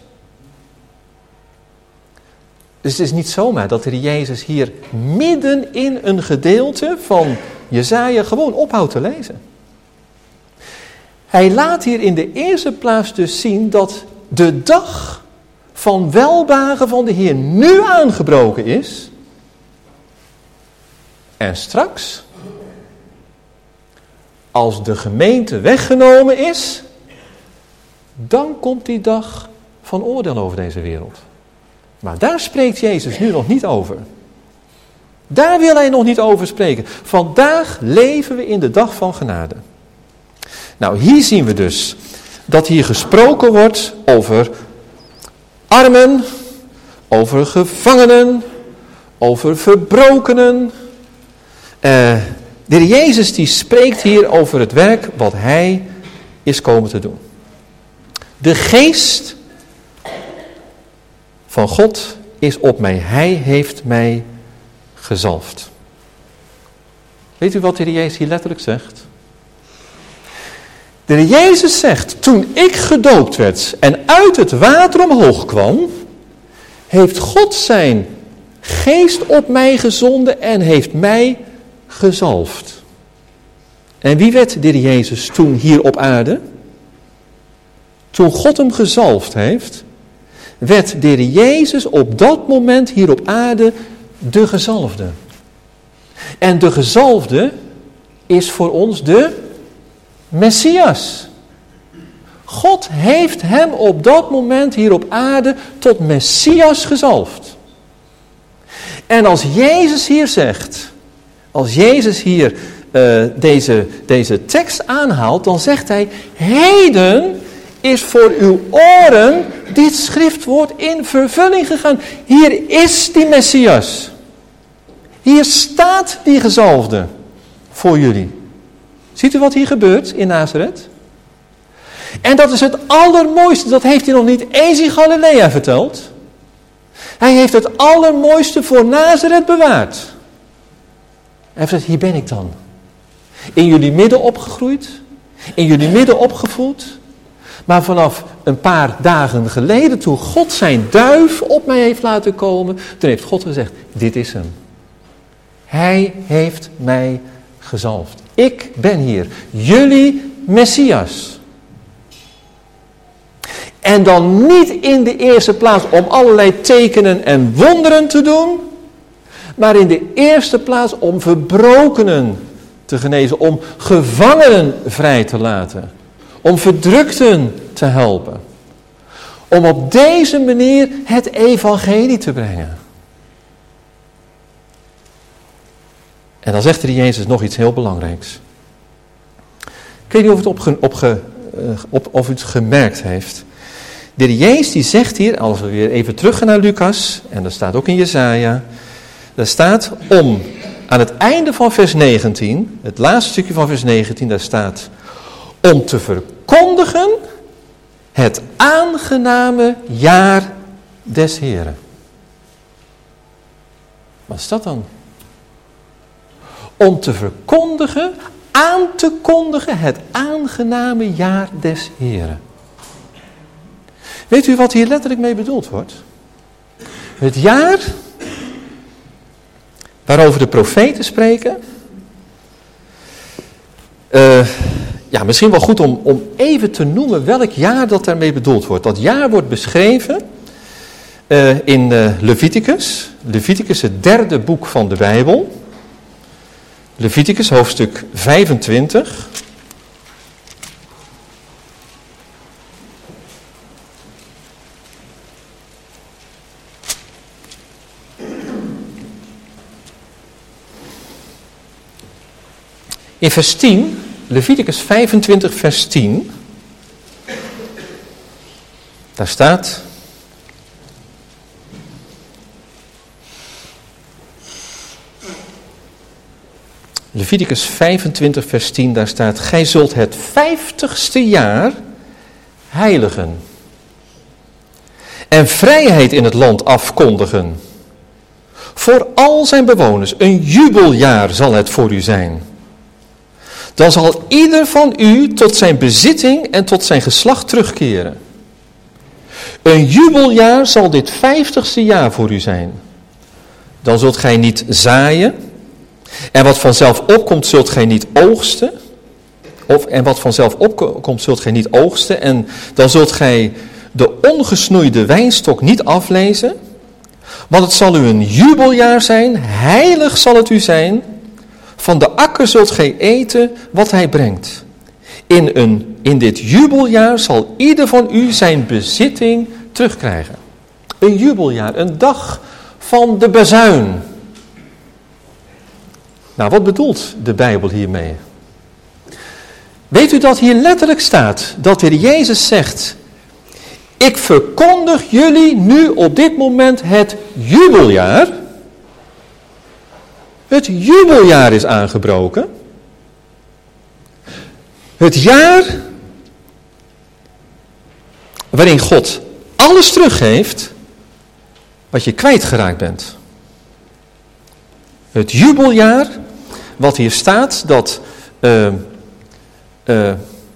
Dus het is niet zomaar dat de Jezus hier midden in een gedeelte van Jesaja gewoon ophoudt te lezen. Hij laat hier in de eerste plaats dus zien dat de dag van welbehagen van de Heer nu aangebroken is. En straks, als de gemeente weggenomen is, dan komt die dag van oordeel over deze wereld. Maar daar spreekt Jezus nu nog niet over. Daar wil hij nog niet over spreken. Vandaag leven we in de dag van genade. Nou, hier zien we dus dat hier gesproken wordt over armen, over gevangenen, over verbrokenen. Uh, de Heer Jezus die spreekt hier over het werk wat hij is komen te doen. De geest van God is op mij. Hij heeft mij gezalfd. Weet u wat de Heer Jezus hier letterlijk zegt? De Heer Jezus zegt, toen ik gedoopt werd en uit het water omhoog kwam, heeft God zijn geest op mij gezonden en heeft mij gezalfd. En wie werd de Heer Jezus toen hier op aarde? Toen God hem gezalfd heeft, werd de Heer Jezus op dat moment hier op aarde de gezalfde. En de gezalfde is voor ons de Messias. God heeft hem op dat moment hier op aarde tot Messias gezalfd. En als Jezus hier zegt, als Jezus hier uh, deze, deze tekst aanhaalt, dan zegt hij, heden is voor uw oren dit schriftwoord in vervulling gegaan. Hier is die Messias. Hier staat die gezalfde voor jullie. Ziet u wat hier gebeurt in Nazareth? En dat is het allermooiste. Dat heeft hij nog niet eens in Galilea verteld. Hij heeft het allermooiste voor Nazareth bewaard. heeft gezegd, hier ben ik dan. In jullie midden opgegroeid, in jullie midden opgevoed. Maar vanaf een paar dagen geleden, toen God zijn duif op mij heeft laten komen, toen heeft God gezegd, dit is hem. Hij heeft mij gezalfd. Ik ben hier, jullie Messias. En dan niet in de eerste plaats om allerlei tekenen en wonderen te doen, maar in de eerste plaats om verbrokenen te genezen, om gevangenen vrij te laten, om verdrukten te helpen. Om op deze manier het evangelie te brengen. En dan zegt er Jezus nog iets heel belangrijks. Ik weet niet of, het opge, opge, op, of u het gemerkt heeft. De Jezus die zegt hier, als we weer even teruggaan naar Lucas, en dat staat ook in Jesaja, daar staat om, aan het einde van vers negentien, het laatste stukje van vers negentien, daar staat, om te verkondigen het aangename jaar des Heren. Wat is dat dan? Om te verkondigen, aan te kondigen het aangename jaar des Heren. Weet u wat hier letterlijk mee bedoeld wordt? Het jaar waarover de profeten spreken. Uh, ja, misschien wel goed om, om even te noemen welk jaar dat daarmee bedoeld wordt. Dat jaar wordt beschreven uh, in uh, Leviticus. Leviticus, het derde boek van de Bijbel. Leviticus, hoofdstuk vijfentwintig. In vers tien, Leviticus vijfentwintig vers tien, daar staat, Leviticus vijfentwintig vers tien, daar staat, gij zult het vijftigste jaar heiligen en vrijheid in het land afkondigen. Voor al zijn bewoners, een jubeljaar zal het voor u zijn. Dan zal ieder van u tot zijn bezitting en tot zijn geslacht terugkeren. Een jubeljaar zal dit vijftigste jaar voor u zijn. Dan zult gij niet zaaien. En wat vanzelf opkomt, zult gij niet oogsten. Of, en wat vanzelf opkomt, zult gij niet oogsten. En dan zult gij de ongesnoeide wijnstok niet aflezen. Want het zal u een jubeljaar zijn. Heilig zal het u zijn. Van de akker zult gij eten wat hij brengt. In, een, in dit jubeljaar zal ieder van u zijn bezitting terugkrijgen. Een jubeljaar, een dag van de bazuin. Nou, wat bedoelt de Bijbel hiermee? Weet u dat hier letterlijk staat, dat de Heer Jezus zegt, ik verkondig jullie nu op dit moment het jubeljaar. Het jubeljaar is aangebroken. Het jaar waarin God alles teruggeeft wat je kwijtgeraakt bent. Het jubeljaar, wat hier staat, dat uh, uh,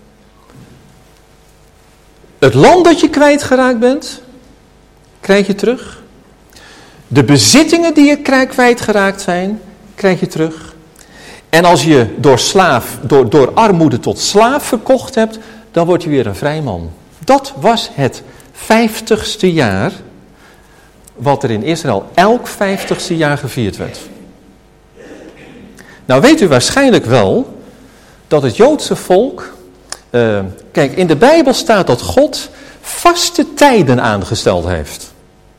het land dat je kwijtgeraakt bent, krijg je terug. De bezittingen die je kwijtgeraakt zijn, krijg je terug. En als je door, slaaf, door, door armoede tot slaaf verkocht hebt, dan word je weer een vrij man. Dat was het vijftigste jaar, wat er in Israël elk vijftigste jaar gevierd werd. Nou weet u waarschijnlijk wel dat het Joodse volk, uh, kijk, in de Bijbel staat dat God vaste tijden aangesteld heeft.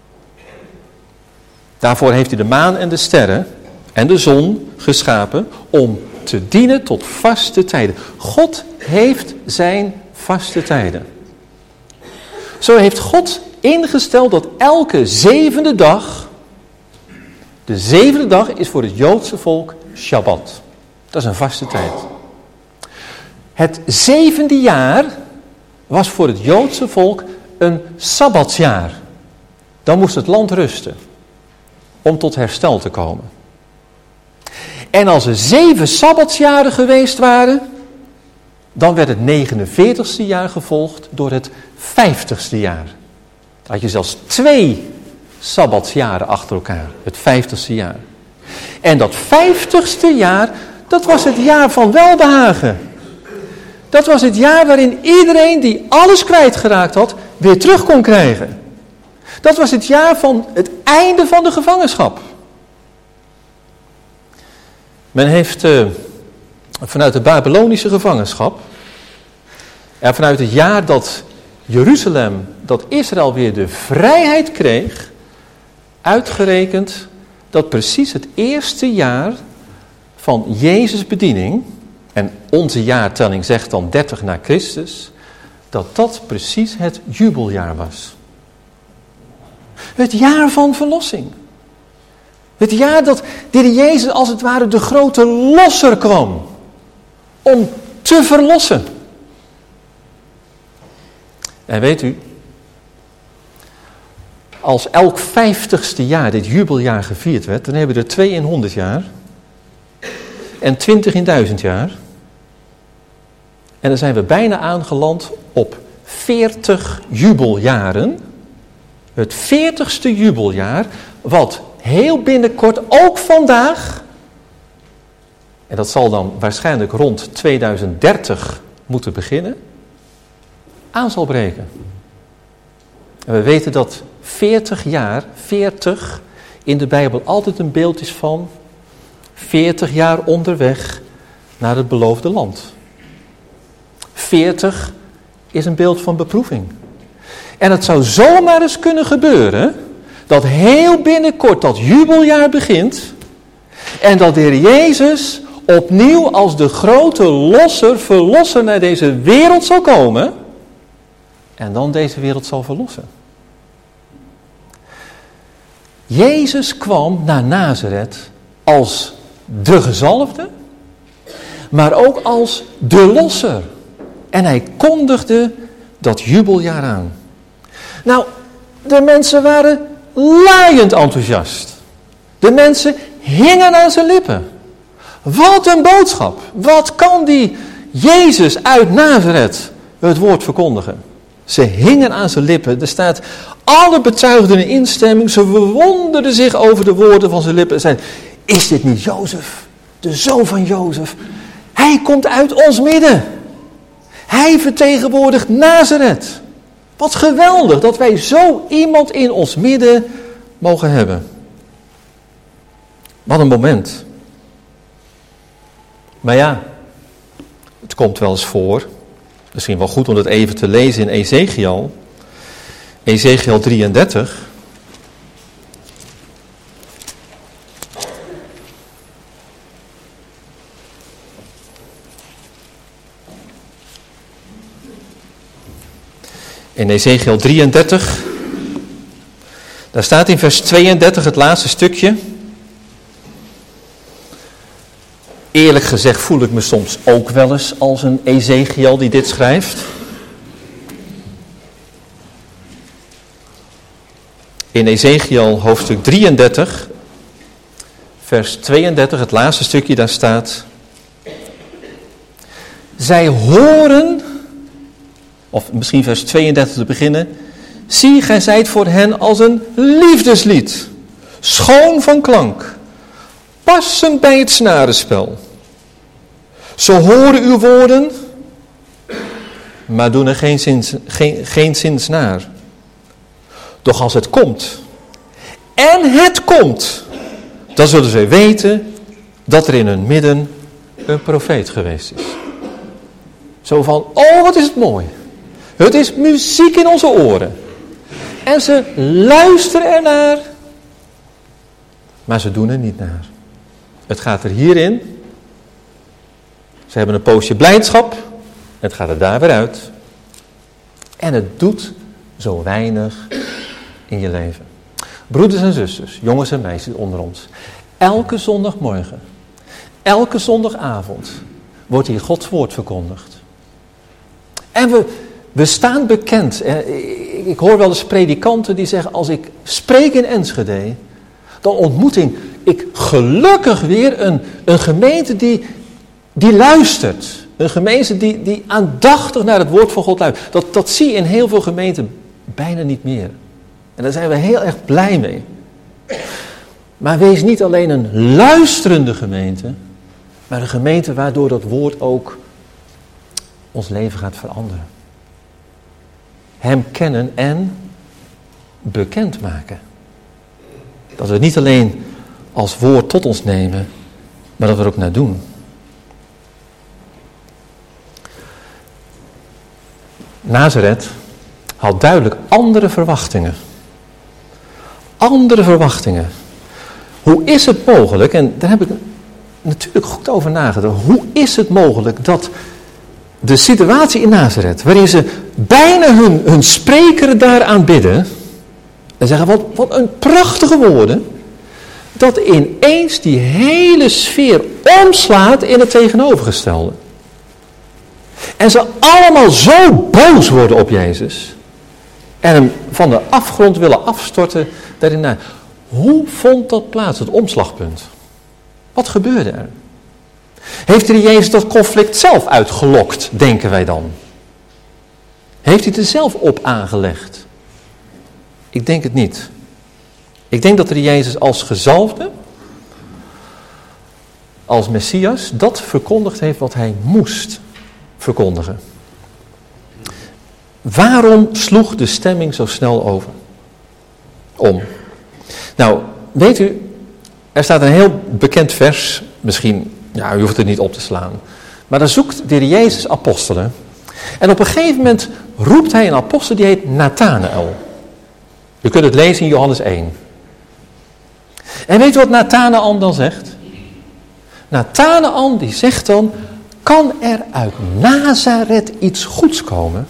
Daarvoor heeft hij de maan en de sterren en de zon geschapen om te dienen tot vaste tijden. God heeft zijn vaste tijden. Zo heeft God ingesteld dat elke zevende dag, de zevende dag is voor het Joodse volk Shabbat. Dat is een vaste tijd. Het zevende jaar was voor het Joodse volk een Sabbatsjaar. Dan moest het land rusten om tot herstel te komen. En als er zeven sabbatsjaren geweest waren, dan werd het negenenveertigste jaar gevolgd door het vijftigste jaar. Dan had je zelfs twee sabbatsjaren achter elkaar, het vijftigste jaar. En dat vijftigste jaar, dat was het jaar van welbehagen. Dat was het jaar waarin iedereen die alles kwijtgeraakt had, weer terug kon krijgen. Dat was het jaar van het einde van de gevangenschap. Men heeft uh, vanuit de Babylonische gevangenschap en vanuit het jaar dat Jeruzalem, dat Israël weer de vrijheid kreeg, uitgerekend dat precies het eerste jaar van Jezus' bediening, en onze jaartelling zegt dan dertig na Christus, dat dat precies het jubeljaar was. Het jaar van verlossing. Het jaar dat de Heer Jezus als het ware de grote losser kwam. Om te verlossen. En weet u, als elk vijftigste jaar dit jubeljaar gevierd werd, dan hebben we er twee in honderd jaar. En twintig in duizend jaar. En dan zijn we bijna aangeland op veertig jubeljaren. Het veertigste jubeljaar, wat heel binnenkort, ook vandaag, en dat zal dan waarschijnlijk rond tweeduizend dertig moeten beginnen, aan zal breken. En we weten dat veertig jaar, veertig, in de Bijbel altijd een beeld is van veertig jaar onderweg naar het beloofde land. veertig is een beeld van beproeving. En het zou zomaar eens kunnen gebeuren dat heel binnenkort dat jubeljaar begint en dat de Heer Jezus opnieuw als de grote losser, verlosser naar deze wereld zal komen en dan deze wereld zal verlossen. Jezus kwam naar Nazareth als de gezalfde, maar ook als de losser. En hij kondigde dat jubeljaar aan. Nou, de mensen waren laaiend enthousiast. De mensen hingen aan zijn lippen. Wat een boodschap. Wat kan die Jezus uit Nazareth het woord verkondigen? Ze hingen aan zijn lippen. Er staat, alle betuigden in instemming. Ze verwonderden zich over de woorden van zijn lippen. En zeiden, is dit niet Jozef? De zoon van Jozef. Hij komt uit ons midden. Hij vertegenwoordigt Nazareth. Wat geweldig dat wij zo iemand in ons midden mogen hebben. Wat een moment. Maar ja, het komt wel eens voor. Misschien wel goed om dat even te lezen in Ezekiel. Ezekiel drieëndertig. In Ezekiel drieëndertig, daar staat in vers tweeëndertig het laatste stukje. Eerlijk gezegd voel ik me soms ook wel eens als een Ezekiel die dit schrijft. In Ezekiel hoofdstuk drieëndertig, vers tweeëndertig, het laatste stukje, daar staat: zij horen, of misschien vers tweeëndertig te beginnen. Zie, gij zijt voor hen als een liefdeslied, schoon van klank, passend bij het snarenspel. Ze horen uw woorden, maar doen er geen zins, geen, geen zins naar. Doch als het komt, en het komt, dan zullen zij weten dat er in hun midden een profeet geweest is. Zo van, oh wat is het mooi. Het is muziek in onze oren. En ze luisteren ernaar, maar ze doen er niet naar. Het gaat er hierin. Ze hebben een poosje blijdschap. Het gaat er daar weer uit. En het doet zo weinig in je leven. Broeders en zusters, jongens en meisjes onder ons. Elke zondagmorgen, elke zondagavond wordt hier Gods woord verkondigd. En we, we staan bekend. Ik hoor wel eens predikanten die zeggen, als ik spreek in Enschede, Dan ontmoeting ik gelukkig weer een, een gemeente die, die luistert. Een gemeente die, die aandachtig naar het woord van God luistert. Dat, dat zie je in heel veel gemeenten bijna niet meer. En daar zijn we heel erg blij mee. Maar wees niet alleen een luisterende gemeente, maar een gemeente waardoor dat woord ook ons leven gaat veranderen. Hem kennen en bekendmaken. Dat we het niet alleen als woord tot ons nemen, maar dat we er ook naar doen. Nazareth had duidelijk andere verwachtingen. Andere verwachtingen. Hoe is het mogelijk, en daar heb ik natuurlijk goed over nagedacht, hoe is het mogelijk dat de situatie in Nazareth, waarin ze bijna hun, hun sprekeren daar aanbidden, en zeggen, wat, wat een prachtige woorden, dat ineens die hele sfeer omslaat in het tegenovergestelde. En ze allemaal zo boos worden op Jezus. En hem van de afgrond willen afstorten daarin naar. Hoe vond dat plaats, het omslagpunt? Wat gebeurde er? Heeft de Heer Jezus dat conflict zelf uitgelokt, denken wij dan? Heeft hij het er zelf op aangelegd? Ik denk het niet. Ik denk dat de Heer Jezus als gezalfde, als Messias, dat verkondigd heeft wat hij moest verkondigen. Waarom sloeg de stemming zo snel over? Om. Nou, weet u, er staat een heel bekend vers, misschien, ja, u hoeft het niet op te slaan, maar dan zoekt de Heer Jezus apostelen. En op een gegeven moment roept hij een apostel die heet Nathanael. U kunt het lezen in Johannes één. En weet u wat Nathanael dan zegt? Nathanael die zegt dan, kan er uit Nazareth iets goeds komen?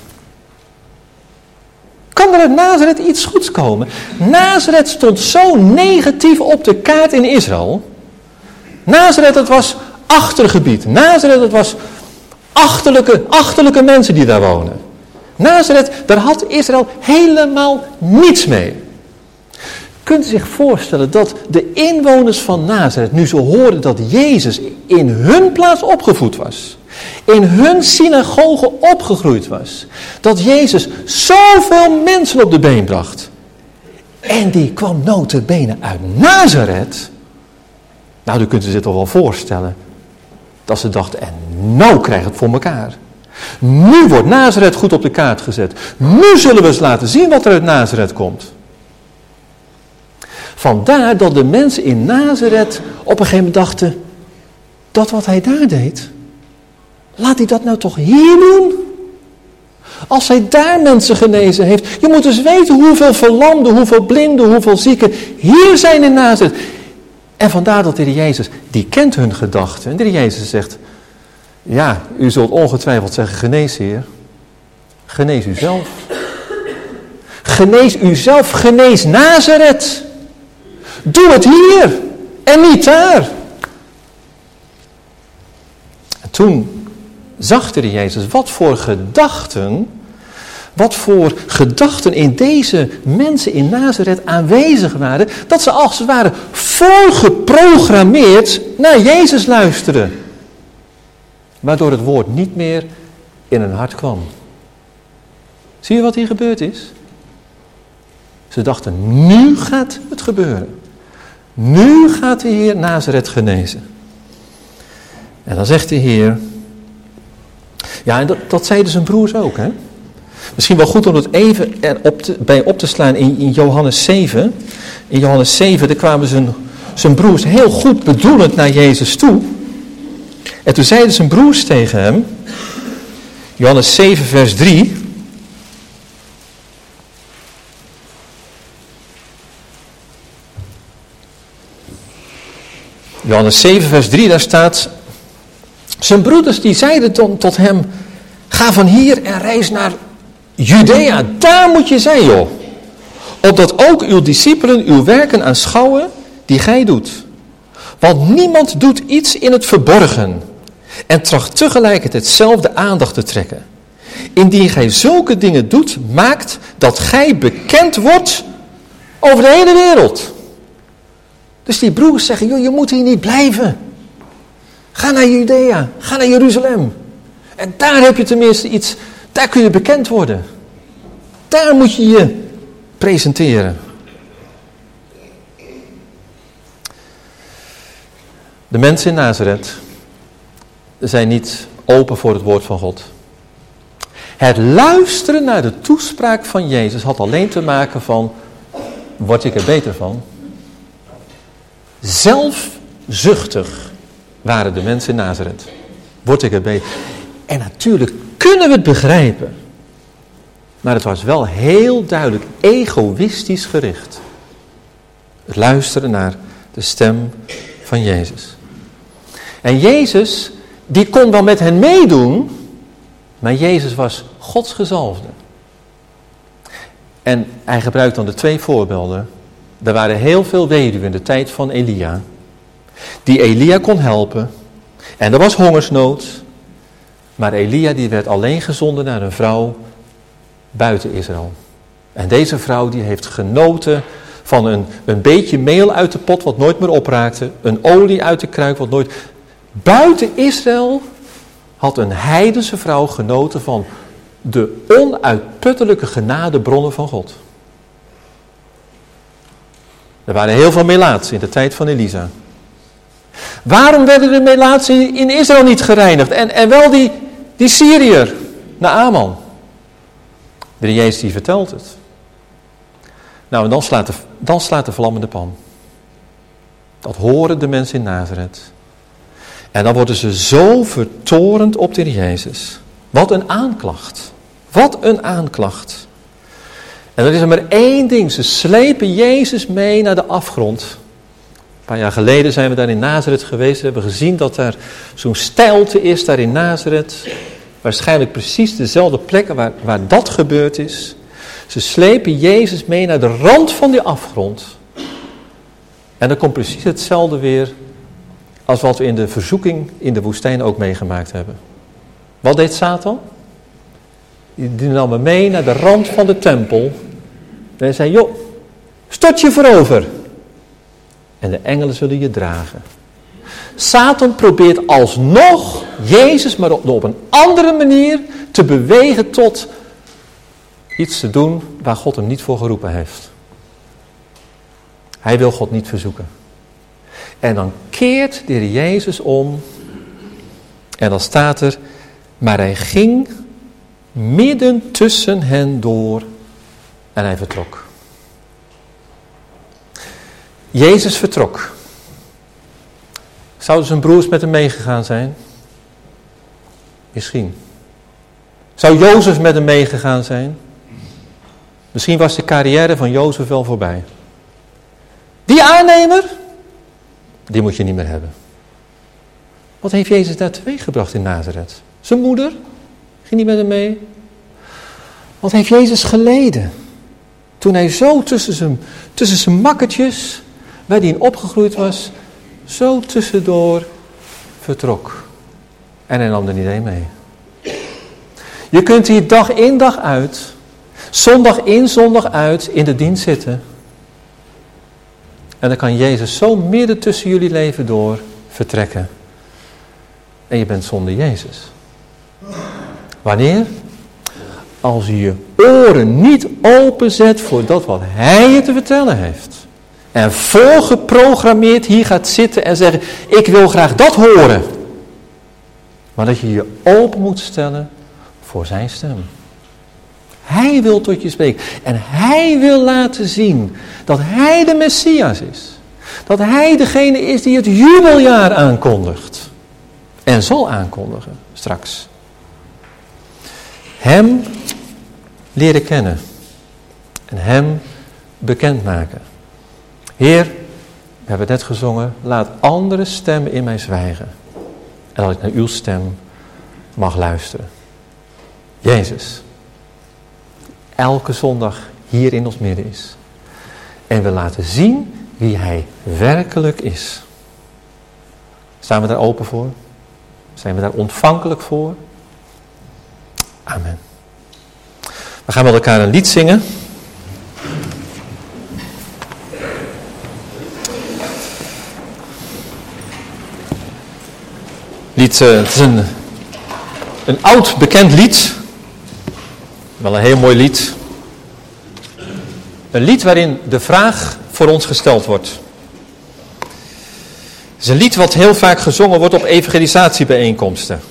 Kan er uit Nazareth iets goeds komen? Nazareth stond zo negatief op de kaart in Israël. Nazareth, het was achtergebied. Nazareth, het was achterlijke, achterlijke mensen die daar wonen. Nazareth, daar had Israël helemaal niets mee. Kunt u zich voorstellen dat de inwoners van Nazareth nu zo hoorden dat Jezus in hun plaats opgevoed was? In hun synagoge opgegroeid was. Dat Jezus zoveel mensen op de been bracht. En die kwam nota bene uit Nazareth. Nou, u kunt u zich toch wel voorstellen. Dat ze dachten, en nou krijg het voor elkaar. Nu wordt Nazareth goed op de kaart gezet. Nu zullen we eens laten zien wat er uit Nazareth komt. Vandaar dat de mensen in Nazareth op een gegeven moment dachten, dat wat hij daar deed, laat hij dat nou toch hier doen? Als hij daar mensen genezen heeft. Je moet dus weten hoeveel verlamden, hoeveel blinden, hoeveel zieken hier zijn in Nazareth. En vandaar dat de Heer Jezus, die kent hun gedachten. En de Heer Jezus zegt, ja, u zult ongetwijfeld zeggen, genees Heer. Genees u zelf. Genees u zelf, genees Nazareth. Doe het hier en niet daar. En toen zag de Heer Jezus wat voor gedachten, wat voor gedachten in deze mensen in Nazareth aanwezig waren, dat ze als het ware voorgeprogrammeerd naar Jezus luisterden. Waardoor het woord niet meer in hun hart kwam. Zie je wat hier gebeurd is? Ze dachten, nu gaat het gebeuren. Nu gaat de Heer Nazareth genezen. En dan zegt de Heer, ja, en dat, dat zeiden zijn broers ook, hè. Misschien wel goed om het even erop te, bij op te slaan in, in Johannes zeven. In Johannes zeven, daar kwamen zijn, zijn broers heel goed bedoelend naar Jezus toe. En toen zeiden zijn broers tegen hem, Johannes zeven vers drie. Johannes zeven vers drie, daar staat, zijn broeders die zeiden tot, tot hem, ga van hier en reis naar Judea, daar moet je zijn joh. Opdat ook uw discipelen uw werken aanschouwen die gij doet. Want niemand doet iets in het verborgen en tracht tegelijkertijd zelf de aandacht te trekken. Indien gij zulke dingen doet, maakt dat gij bekend wordt over de hele wereld. Dus die broers zeggen, joh, je moet hier niet blijven. Ga naar Judea, ga naar Jeruzalem. En daar heb je tenminste iets, daar kun je bekend worden. Daar moet je je presenteren. De mensen in Nazareth zijn niet open voor het woord van God. Het luisteren naar de toespraak van Jezus had alleen te maken van, word ik er beter van? Zelfzuchtig waren de mensen in Nazareth. Word ik er beter? En natuurlijk kunnen we het begrijpen. Maar het was wel heel duidelijk egoïstisch gericht. Het luisteren naar de stem van Jezus. En Jezus, die kon wel met hen meedoen, maar Jezus was Gods gezalfde. En hij gebruikt dan de twee voorbeelden. Er waren heel veel weduwen in de tijd van Elia, die Elia kon helpen. En er was hongersnood. Maar Elia die werd alleen gezonden naar een vrouw buiten Israël. En deze vrouw die heeft genoten van een, een beetje meel uit de pot wat nooit meer opraakte. Een olie uit de kruik wat nooit... Buiten Israël had een heidense vrouw genoten van de onuitputtelijke genadebronnen van God. Er waren heel veel melaatsen in de tijd van Elisa. Waarom werden de melaatsen in Israël niet gereinigd? En, en wel die, die Syriër, Naaman. De Jezus die vertelt het. Nou, en dan slaat de, dan slaat de vlammende pan. Dat horen de mensen in Nazareth. En dan worden ze zo vertorend op de Jezus. Wat een aanklacht. Wat een aanklacht. En er is er maar één ding. Ze slepen Jezus mee naar de afgrond. Een paar jaar geleden zijn we daar in Nazareth geweest. We hebben gezien dat daar zo'n steilte is daar in Nazareth. Waarschijnlijk precies dezelfde plek waar, waar dat gebeurd is. Ze slepen Jezus mee naar de rand van die afgrond. En dan komt precies hetzelfde weer als wat we in de verzoeking in de woestijn ook meegemaakt hebben. Wat deed Satan? Die nam me mee naar de rand van de tempel. En hij zei, joh, stort je voorover. En de engelen zullen je dragen. Satan probeert alsnog Jezus, maar op, op een andere manier te bewegen tot iets te doen waar God hem niet voor geroepen heeft. Hij wil God niet verzoeken. En dan keert de Heer Jezus om. En dan staat er, maar hij ging midden tussen hen door en hij vertrok. Jezus vertrok. Zouden zijn broers met hem meegegaan zijn? Misschien. Zou Jozef met hem meegegaan zijn? Misschien was de carrière van Jozef wel voorbij. Die aannemer, die moet je niet meer hebben. Wat heeft Jezus daar teweeggebracht in Nazareth? Zijn moeder? Ging niet met hem mee? Wat heeft Jezus geleden? Toen hij zo tussen zijn, tussen zijn makkertjes, waar hij in opgegroeid was, zo tussendoor vertrok. En hij nam er niet één mee. Je kunt hier dag in dag uit, zondag in zondag uit in de dienst zitten. En dan kan Jezus zo midden tussen jullie leven door vertrekken. En je bent zonder Jezus. Wanneer? Als je je oren niet openzet voor dat wat hij je te vertellen heeft. En voorgeprogrammeerd hier gaat zitten en zeggen, ik wil graag dat horen. Maar dat je je open moet stellen voor zijn stem. Hij wil tot je spreken. En hij wil laten zien dat hij de Messias is. Dat hij degene is die het jubeljaar aankondigt. En zal aankondigen straks. Hem leren kennen. En hem bekendmaken. Heer, we hebben net gezongen, laat andere stemmen in mij zwijgen. En dat ik naar uw stem mag luisteren. Jezus. Elke zondag hier in ons midden is. En we laten zien wie hij werkelijk is. Staan we daar open voor? Zijn we daar ontvankelijk voor? Amen. We gaan met elkaar een lied zingen. Lied, uh, het is een, een oud bekend lied. Wel een heel mooi lied. Een lied waarin de vraag voor ons gesteld wordt. Het is een lied wat heel vaak gezongen wordt op evangelisatiebijeenkomsten.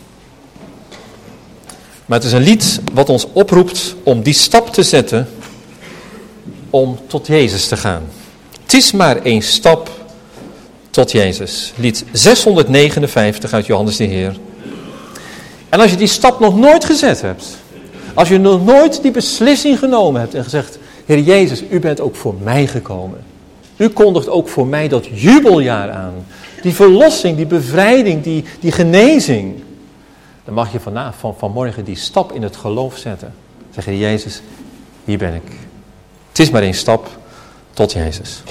Maar het is een lied wat ons oproept om die stap te zetten om tot Jezus te gaan. Het is maar één stap tot Jezus. Lied zeshonderdnegenenvijftig uit Johannes de Heer. En als je die stap nog nooit gezet hebt, als je nog nooit die beslissing genomen hebt en gezegd, Heer Jezus, u bent ook voor mij gekomen. U kondigt ook voor mij dat jubeljaar aan. Die verlossing, die bevrijding, die, die genezing. Dan mag je vanavond, van, vanmorgen die stap in het geloof zetten. Zeg, Heer Jezus, hier ben ik. Het is maar één stap tot Jezus.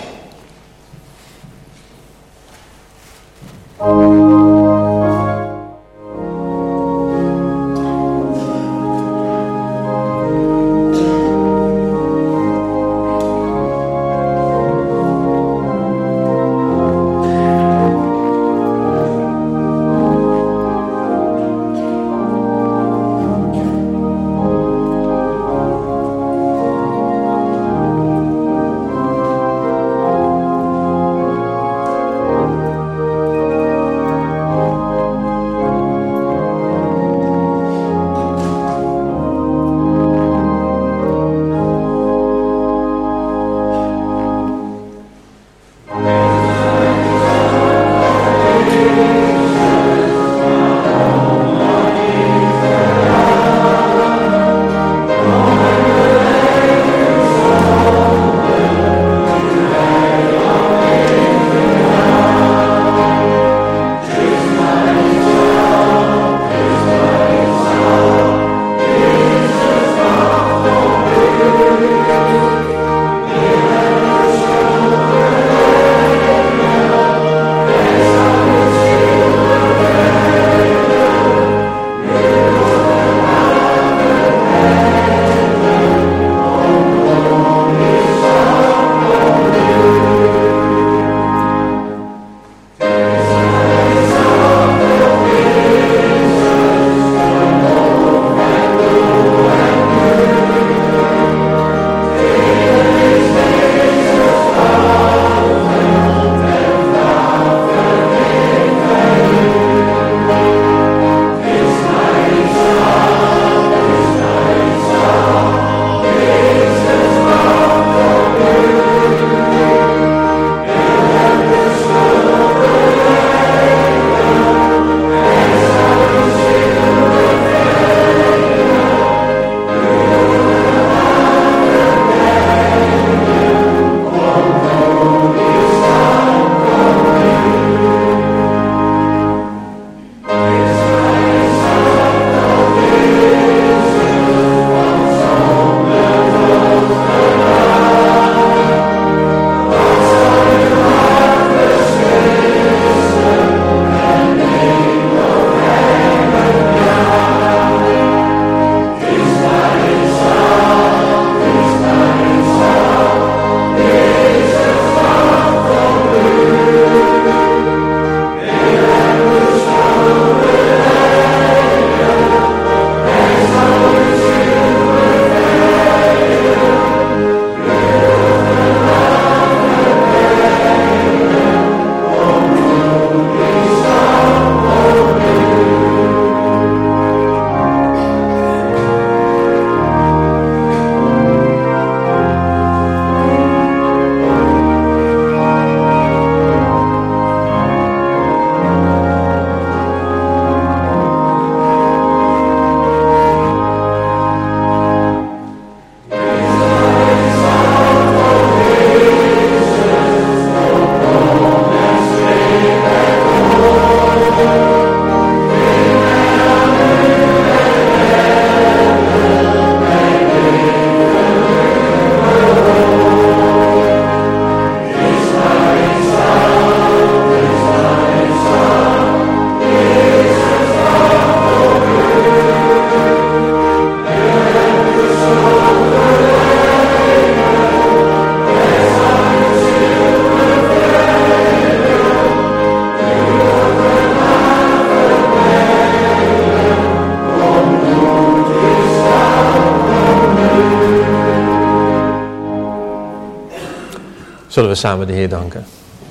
Zullen we samen de Heer danken.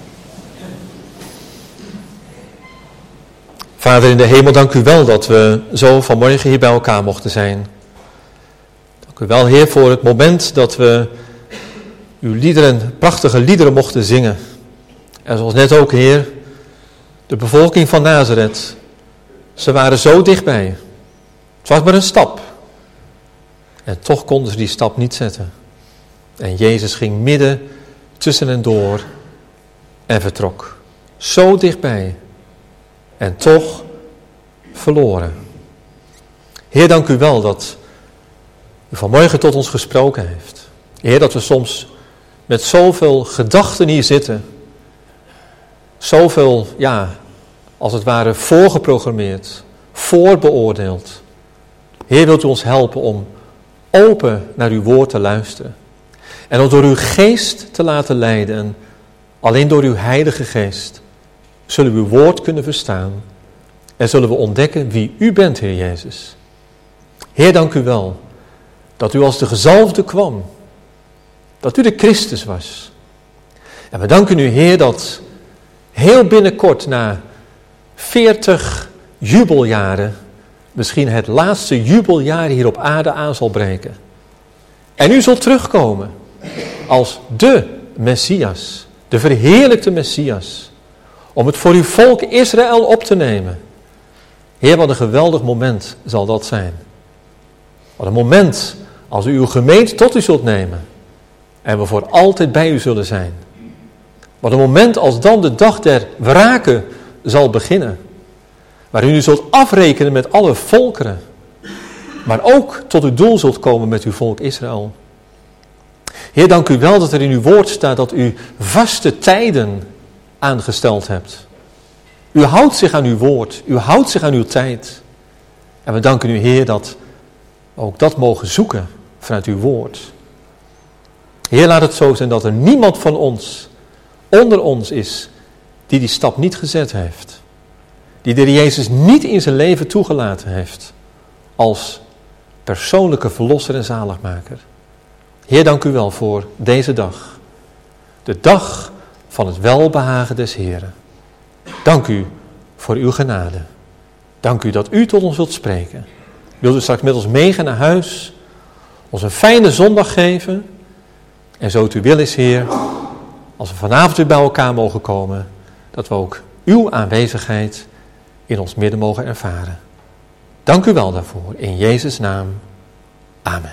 Vader in de hemel, dank u wel dat we zo vanmorgen hier bij elkaar mochten zijn. Dank u wel, Heer, voor het moment dat we uw liederen, prachtige liederen mochten zingen. En zoals net ook, Heer, de bevolking van Nazareth, ze waren zo dichtbij. Het was maar een stap. En toch konden ze die stap niet zetten. En Jezus ging midden tussen hen door en vertrok. Zo dichtbij. En toch verloren. Heer, dank u wel dat u vanmorgen tot ons gesproken heeft. Heer, dat we soms met zoveel gedachten hier zitten. Zoveel, ja, als het ware voorgeprogrammeerd, voorbeoordeeld. Heer, wilt u ons helpen om open naar uw woord te luisteren. En om door uw geest te laten leiden. En alleen door uw heilige geest zullen we uw woord kunnen verstaan. En zullen we ontdekken wie u bent, Heer Jezus. Heer, dank u wel dat u als de gezalfde kwam. Dat u de Christus was. En we danken u, Heer, dat heel binnenkort na veertig jubeljaren misschien het laatste jubeljaar hier op aarde aan zal breken. En u zult terugkomen als de Messias, de verheerlijkte Messias, om het voor uw volk Israël op te nemen. Heer, wat een geweldig moment zal dat zijn. Wat een moment als u uw gemeente tot u zult nemen en we voor altijd bij u zullen zijn. Wat een moment als dan de dag der wrake zal beginnen. Waarin u zult afrekenen met alle volkeren. Maar ook tot uw doel zult komen met uw volk Israël. Heer, dank u wel dat er in uw woord staat dat u vaste tijden aangesteld hebt. U houdt zich aan uw woord. U houdt zich aan uw tijd. En we danken u, Heer, dat we ook dat mogen zoeken vanuit uw woord. Heer, laat het zo zijn dat er niemand van ons onder ons is die die stap niet gezet heeft. Die de Heer Jezus niet in zijn leven toegelaten heeft als persoonlijke verlosser en zaligmaker. Heer, dank u wel voor deze dag. De dag van het welbehagen des Heren. Dank u voor uw genade. Dank u dat u tot ons wilt spreken. Wilt u straks met ons meegaan naar huis, ons een fijne zondag geven. En zo het u wil is, Heer, als we vanavond weer bij elkaar mogen komen, dat we ook uw aanwezigheid in ons midden mogen ervaren. Dank u wel daarvoor. In Jezus' naam. Amen.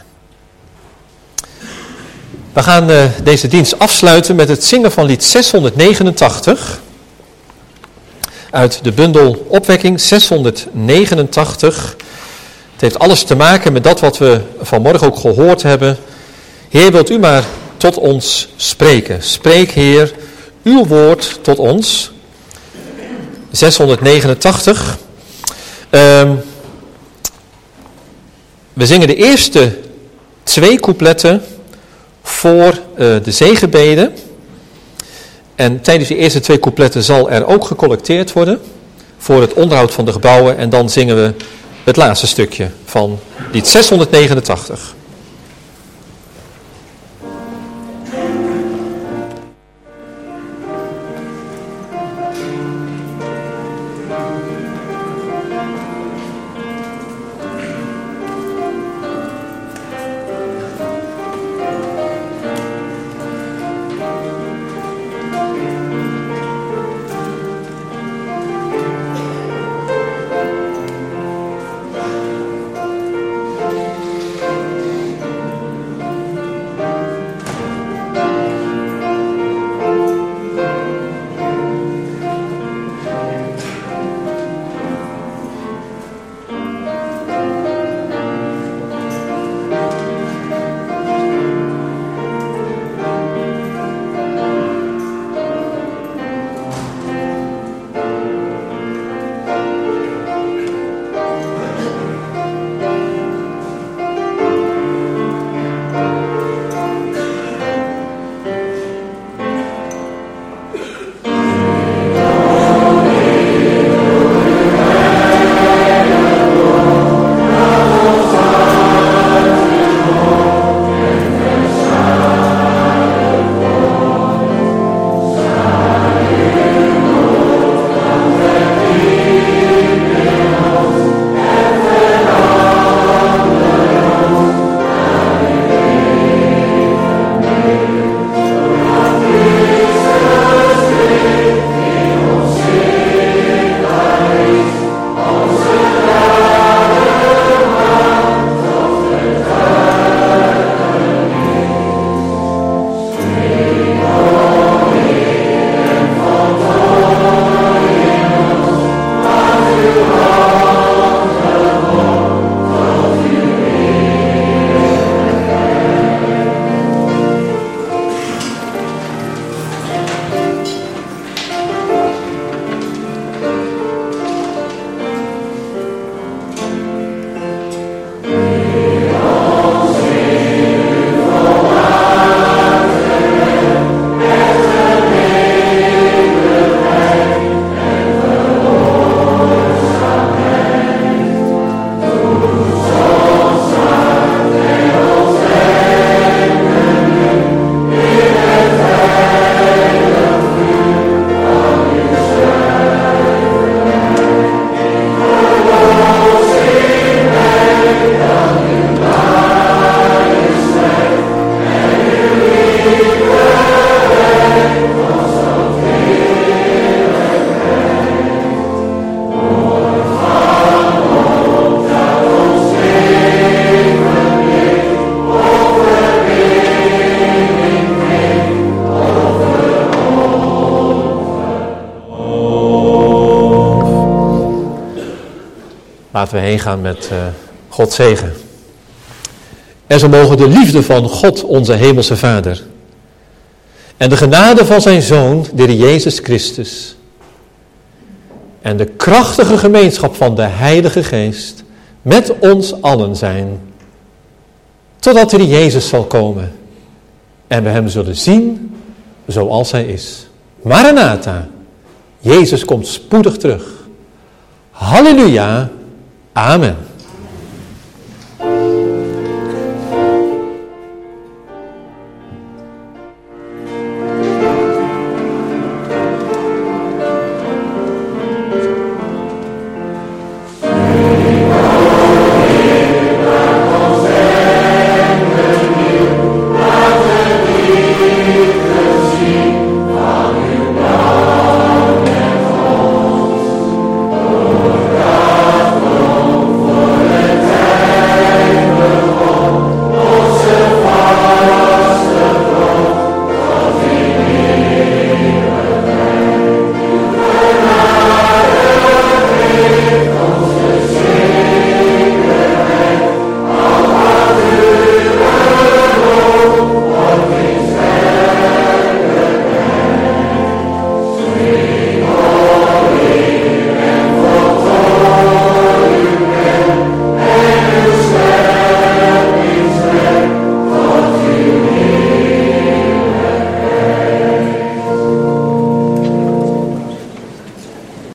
We gaan uh, deze dienst afsluiten met het zingen van lied zeshonderdnegenentachtig. Uit de bundel Opwekking zeshonderdnegenentachtig. Het heeft alles te maken met dat wat we vanmorgen ook gehoord hebben. Heer, wilt u maar tot ons spreken. Spreek, Heer, uw woord tot ons. zeshonderdnegenentachtig. Um, we zingen de eerste twee coupletten voor uh, de zegenbeden. En tijdens de eerste twee coupletten zal er ook gecollecteerd worden voor het onderhoud van de gebouwen. En dan zingen we het laatste stukje van lied zeshonderdnegenentachtig. Thank Laten we heen gaan met uh, Gods zegen. En zo mogen de liefde van God, onze hemelse Vader, en de genade van zijn Zoon, de Heer Jezus Christus, en de krachtige gemeenschap van de Heilige Geest met ons allen zijn, totdat de Heer Jezus zal komen en we hem zullen zien zoals hij is. Maranatha, Jezus komt spoedig terug. Halleluja, amen.